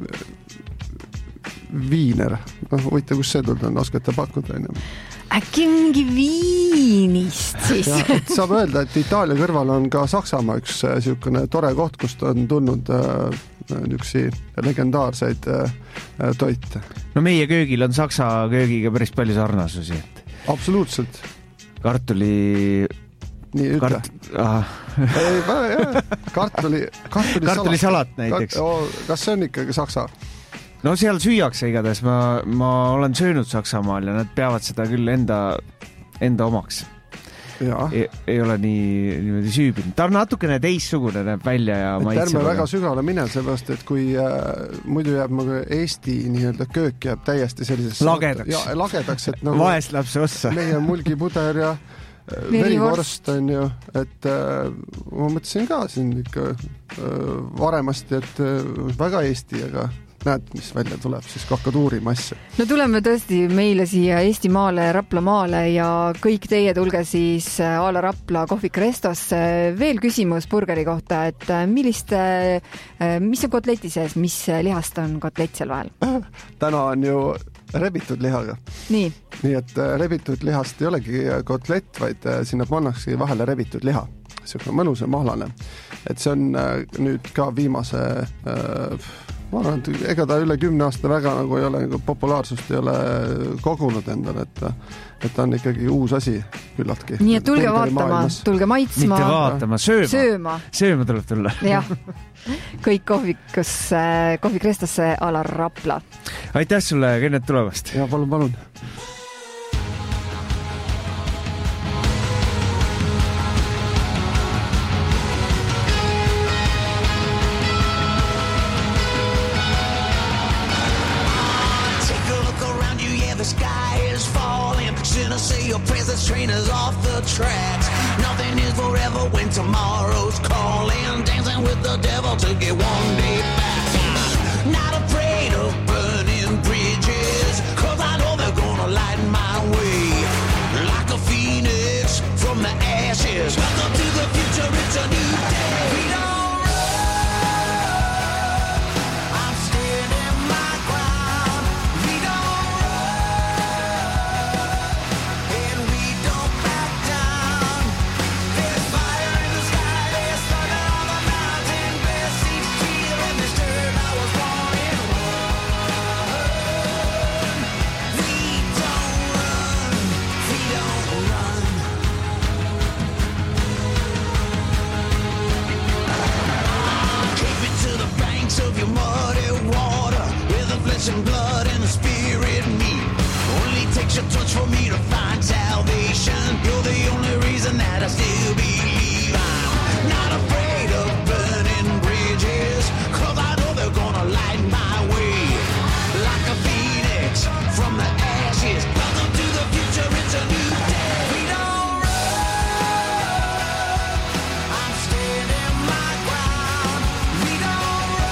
Viiner, noh, võite, kus see tulnud on, oskate pakkuda, on ju. Äkki mingi Viinist siis? Ja, et saab öelda, et Itaalia kõrval on ka Saksamaa üks niisugune tore koht, kust on tulnud äh, niisugusi legendaarseid äh, toite. No meie köögil on Saksa köögiga päris palju sarnasusi. Et... Absoluutselt. Kartuli... Nii ütle. Kart... Ah. Ei, jah, kartuli, kartuli, kartuli salat näiteks. Kas see on ikkagi Saksa? No seal süüakse igatahes, ma, ma olen söönud Saksamaal ja nad peavad seda küll enda, enda omaks. Ei, ei ole nii niimoodi süübinud. Ta on natukene teissugune näeb välja ja maitseb. Ärme väga sügavale mine, seepärast, et kui äh, muidu jääb nagu Eesti nii-öelda köök jääb täiesti sellises... Lagedaks. Ja, lagedaks, et nagu... Vaest läheb see ossa. Meie mulgipuder ja verivorst on ju, et äh, ma mõtlesin ka siin ikka äh, varemasti, et äh, väga Eesti, aga näed, mis välja tuleb, siis kakatuurima asja. No tuleme tõesti meile siia Eestimaale, Raplamaale ja kõik teie tulge siis a la Rapla kohvik Restosse. Veel küsimus burgeri kohta, et millist, mis on kotleti sees, mis lihast on kotlett seal vahel? Täna on ju rebitud lihaga. Nii. Nii, et rebitud lihast ei olegi kotlett, vaid sinna pannakse vahele rebitud liha. Siukene mõnus ja mahlane. Et see on nüüd ka viimase, ma arvan, et ega ta üle kümne aasta väga nagu ei ole, nagu populaarsust ei ole kogunud endale, et, et ta on ikkagi uus asi küllaltki. Nii, et tulge vaatama, tulge maitsma. Mitte vaatama, sööma. Sööma, sööma tuleb tulla. Jah, kõik kohvikus, kohvik Restosse a la Rapla. Aitäh sulle, Kennet, tulevast. Ja, palun, palun. Say your presence trainers off the tracks. Nothing is forever when tomorrow's calling. Dancing with the devil to get one day back. Not afraid of burning bridges, cause I know they're gonna light my way. Like a phoenix from the ashes. Welcome to the future, it's a new day. We don't run, I'm standing my ground. We don't and blood and the spirit meet. Only takes a touch for me to find salvation. You're the only reason that I still believe. I'm not afraid of burning bridges, cause I know they're gonna light my way. Like a phoenix from the ashes. Welcome to the future, it's a new day. We don't run, I'm standing my ground. We don't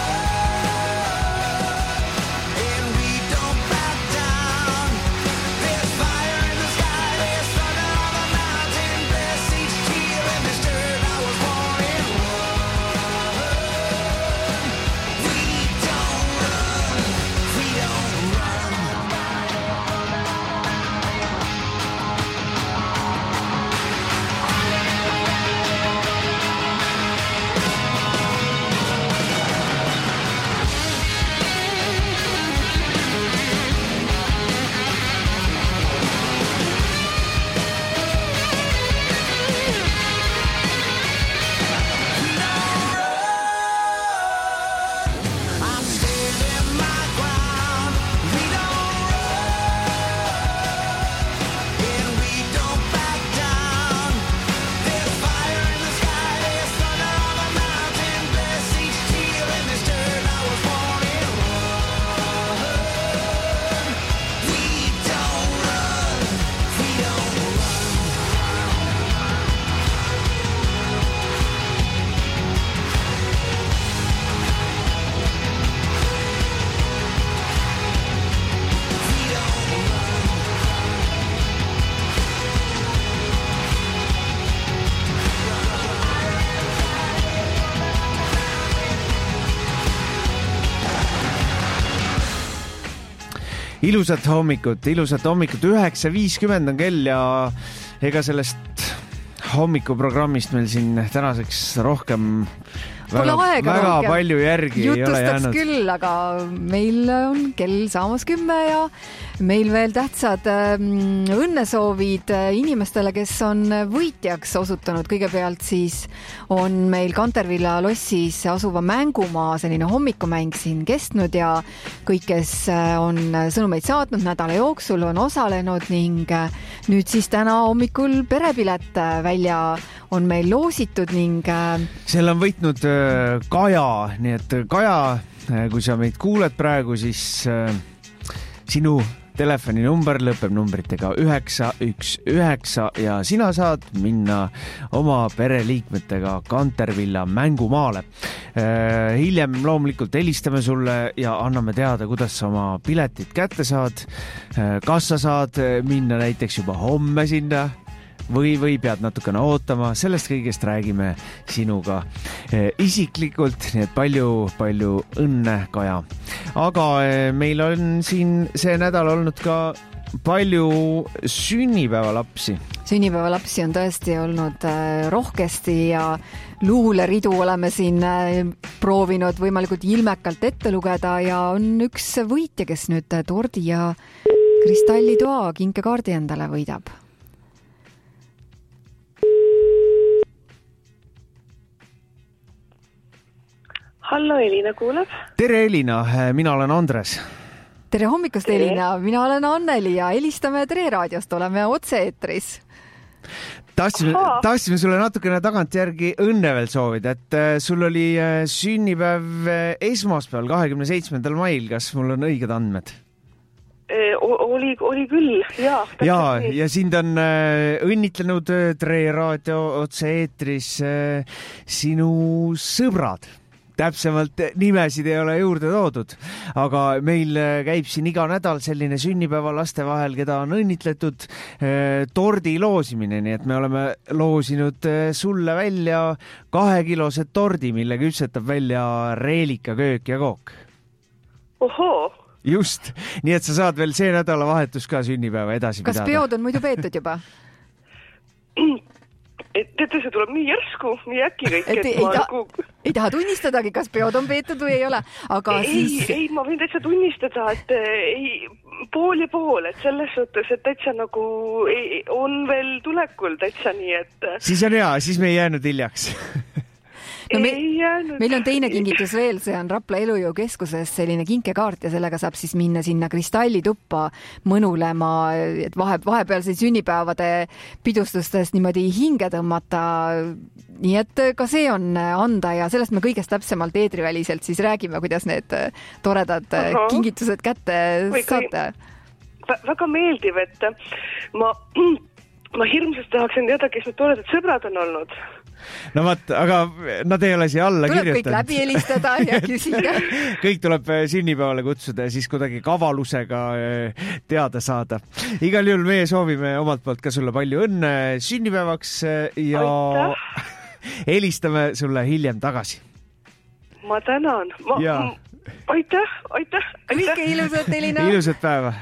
Ilusat hommikut, ilusat hommikut, üheksa viiskümmend on kell ja ega sellest hommikuprogrammist meil siin tänaseks rohkem väga, aega väga rohkem. Palju järgi ei ole jäänud. Jutustaks küll, aga meil on kell saamas kümme ja meil veel tähtsad ähm, õnnesoovid inimestele, kes on võitjaks osutunud. Kõigepealt siis on meil Kantervilla lossis asuva mängumaa selline hommikumäng siin kestnud ja kõik, kes on sõnumeid saatnud nädala jooksul, on osalenud ning nüüd siis täna hommikul perepilet välja on meil loositud ning selle on võitnud Kaja, nii et Kaja, kui sa meid kuuled praegu, siis sinu telefoninumber lõpeb numbritega üheksa üks üheksa ja sina saad minna oma pereliikmetega Kantervilla mängumaale. Hiljem loomulikult helistame sulle ja anname teada, kuidas sa oma piletid kätte saad. Kas sa saad minna näiteks juba homme sinna või, või pead natukene ootama, sellest kõigest räägime sinuga isiklikult, nii et palju, palju õnne, Kaja. Aga meil on siin see nädal olnud ka palju sünnipäevalapsi. Sünnipäevalapsi on tõesti olnud rohkesti ja luuleridu oleme siin proovinud võimalikult ilmekalt ette lugeda ja on üks võitja, kes nüüd tordi ja kristallitoa kinkekaardi endale võidab. Hallo, Elina kuulab. Tere, Elina, mina olen Andres. Tere hommikust, Tere. Elina, mina olen Anneli ja helistame Tere raadiost, oleme otse-eetris. Tahtsime, tahtsime sulle natukene tagantjärgi õnne veel soovida, et sul oli sünnipäev esmaspäeval kahekümne seitsmendal mail, kas mul on õiged andmed? Oli, oli küll, jaa. Ja, ja sind on õnnitlenud Tere raadio otse-eetris sinu sõbrad. Täpsemalt nimesid ei ole juurde toodud, aga meil käib siin iga nädal selline sünnipäeva laste vahel, keda on õnnitletud tordi loosimine, nii et me oleme loosinud sulle välja kahekilose tordi, mille küpsetab välja Reelika köök ja kook. Ohoo! Just, nii et sa saad veel see nädalavahetus ka sünnipäeva edasi pidada. Kas peod on muidu peetud juba? Et teate, see tuleb nii järsku, nii äkki kõik. Et ei, ma... ta... ei taha tunnistadagi, kas peod on peetud või ei ole. Aga ei, siis... ei, ma võin täitsa tunnistada, et ei, pool ja pool, et selles suhtes, et täitsa nagu ei, on veel tulekul täitsa nii, et... Siis on hea, siis me ei jäänud hiljaks. No me, meil on teine kingitus veel, see on Rapla Elujõu keskuses selline kinkekaart ja sellega saab siis minna sinna kristallituppa mõnulema, et vahe, vahepealseid sünnipäevade pidustustest niimoodi hinge tõmmata. Nii et ka see on anda ja sellest me kõigest täpsemalt eetriväliselt siis räägime, kuidas need toredad Aha. kingitused kätte Või saate. Väga meeldiv, et ma, ma hirmsasti tahaksin teada, kes need toredad sõbrad on olnud. No vaat, aga nad ei ole siia alla tuleb kirjutanud. Tuleb kõik läbi helistada ja küsida. Kõik tuleb sünnipäevale kutsuda ja siis kuidagi kavalusega teada saada. Igal juhul meie soovime omalt poolt ka sulle palju õnne sünnipäevaks ja Aitäh. helistame sulle hiljem tagasi. Ma tänan. Ma, ja. Aitäh, aitäh. Kõike ilusat, Elina. Ilusat päeva.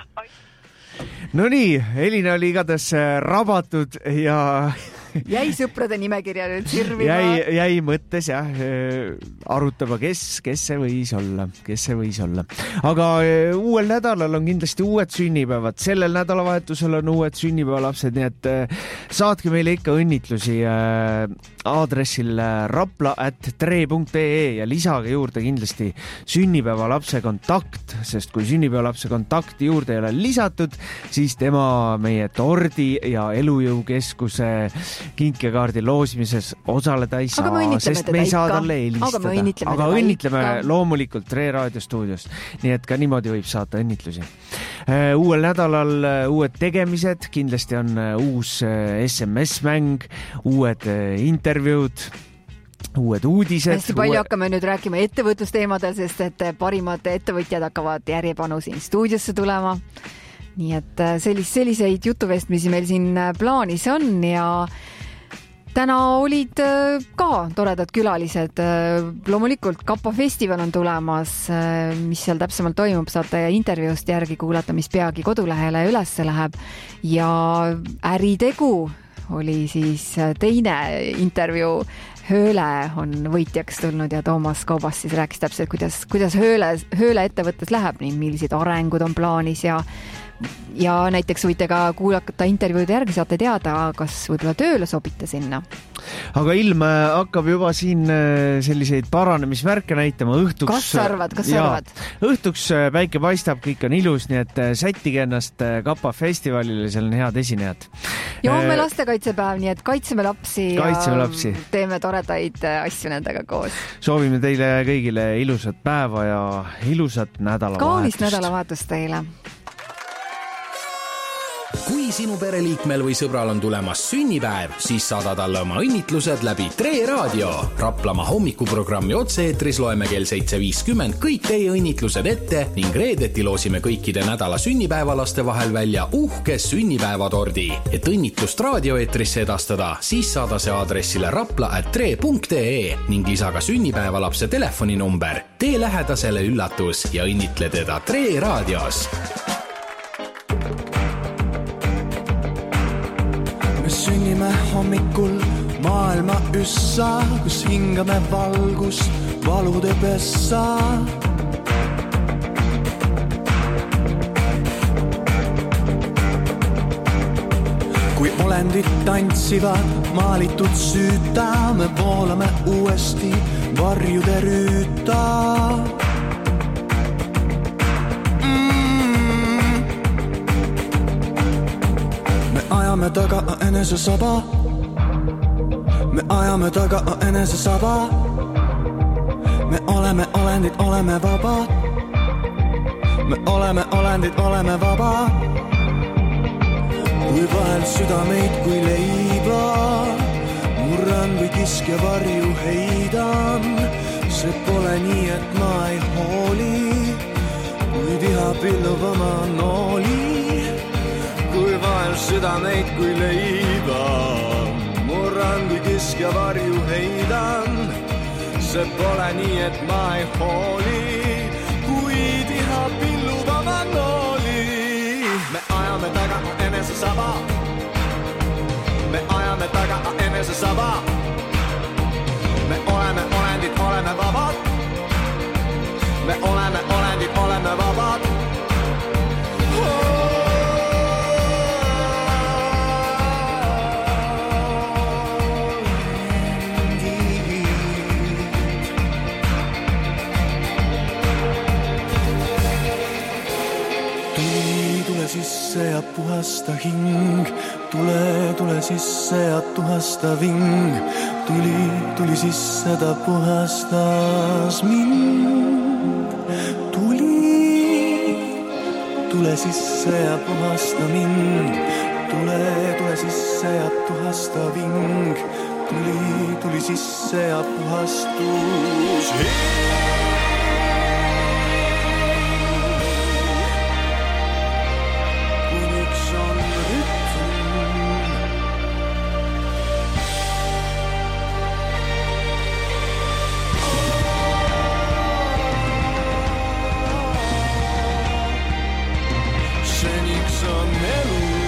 No nii, Elina oli igatahes rabatud ja... jäi sõprade nimekirja nüüd sirvima. Jäi, jäi mõttes jah, arutama, kes, kes see võis olla, kes see võis olla. Aga uuel nädalal on kindlasti uued sünnipäevad. Sellel nädalavahetusel on uued sünnipäevalapsed, nii et saatke meile ikka õnnitlusi aadressil rapla at tre punkt ee ja lisage juurde kindlasti sünnipäevalapse kontakt, sest kui sünnipäevalapse kontakti juurde ei ole lisatud, siis tema meie tordi ja elujõukeskuse kinkekaardi loosimises osaleda ei saa, sest me ei saa talle helistada. Aga me õnnitleme, Aga õnnitleme loomulikult Tre Raadio stuudiost, nii et ka niimoodi võib saata õnnitlusi. Uuel nädalal uued tegemised, kindlasti on uus S M S-mäng, uued intervjuud, uued uudised. Hästi palju uue... hakkame nüüd rääkima ettevõtlusteemadel, sest et parimad ettevõtjad hakkavad järjepanu siin stuudiosse tulema. Nii et sellist, selliseid jutuvestmisi meil siin plaanis on ja täna olid ka toredad külalised. Loomulikult Kappa festival on tulemas, mis seal täpsemalt toimub, saate intervjuust järgi kuulata, mis peagi kodulehele ülesse läheb. Ja Äritegu oli siis teine intervjuu. Hööle on võitjaks tulnud ja Toomas Kaubas siis rääkis täpselt, kuidas, kuidas Hööle, Hööle ettevõttes läheb, nii millised arengud on plaanis ja ja näiteks võite ka kuulata intervjuud järgi, saate teada, kas võib-olla tööle sobite sinna. Aga ilm hakkab juba siin selliseid paranemismärke näitama õhtuks. Kas arvad, kas ja, arvad? Õhtuks päike paistab, kõik on ilus, nii et sättige ennast Kappa festivalile, seal on head esinejad. Ja homme lastekaitsepäev, nii et kaitseme lapsi kaitseme ja lapsi. Teeme toredaid asju nendega koos. Soovime teile kõigile ilusat päeva ja ilusat nädalavahetust. Kaunist nädalavahetust teile. kui sinu pereliikmel või sõbral on tulemas sünnipäev, siis saada talle oma õnnitlused läbi Tre Raadio. Raplamaa hommikuprogrammi otse-eetris loeme kell seitse viiskümmend kõik teie õnnitlused ette ning reedeti loosime kõikide nädala sünnipäevalaste vahel välja uhke sünnipäevatordi. Et õnnitlust raadioeetrisse edastada, siis saada see aadressile rapla at tre punkt ee ning lisa ka sünnipäevalapse telefoninumber. Tee lähedasele üllatus ja õnnitle teda Tre Raadios. Me sünnime hommikul maailma üssa, kus hingame valgust valude pessa. Kui olendid tantsivad maalitud süüta, me voolame uuesti varjude rüüta. Mm. Me ajame taga enese saba. Me ajame taga enese saba. Me oleme olendid, oleme vabad. Me oleme olendid, oleme vabad. Kui vahel südameid kui leiba, murran või kiskja varju heidan. See pole nii, et ma ei hooli, kui viha pilluva ma nooli. Kui vahel südameid kui leiba, murran või kiskja varju heidan. See pole nii, et ma ei hooli, kui viha pilluva ma nooli. Me ajame taga enese saba. Me ajame taga enese saba. Me oleme olendid, oleme vabad. Me oleme olendid, oleme vabad. Sisse ja puhasta hing, tule, tule sisse ja tuhasta ving. Tuli, tuli sisse, ta puhastas mind. Tuli, tule sisse ja puhasta mind. Tule, tule sisse ja tuhasta ving. Tuli, tuli sisse ja puhastus hing. Seniks on elu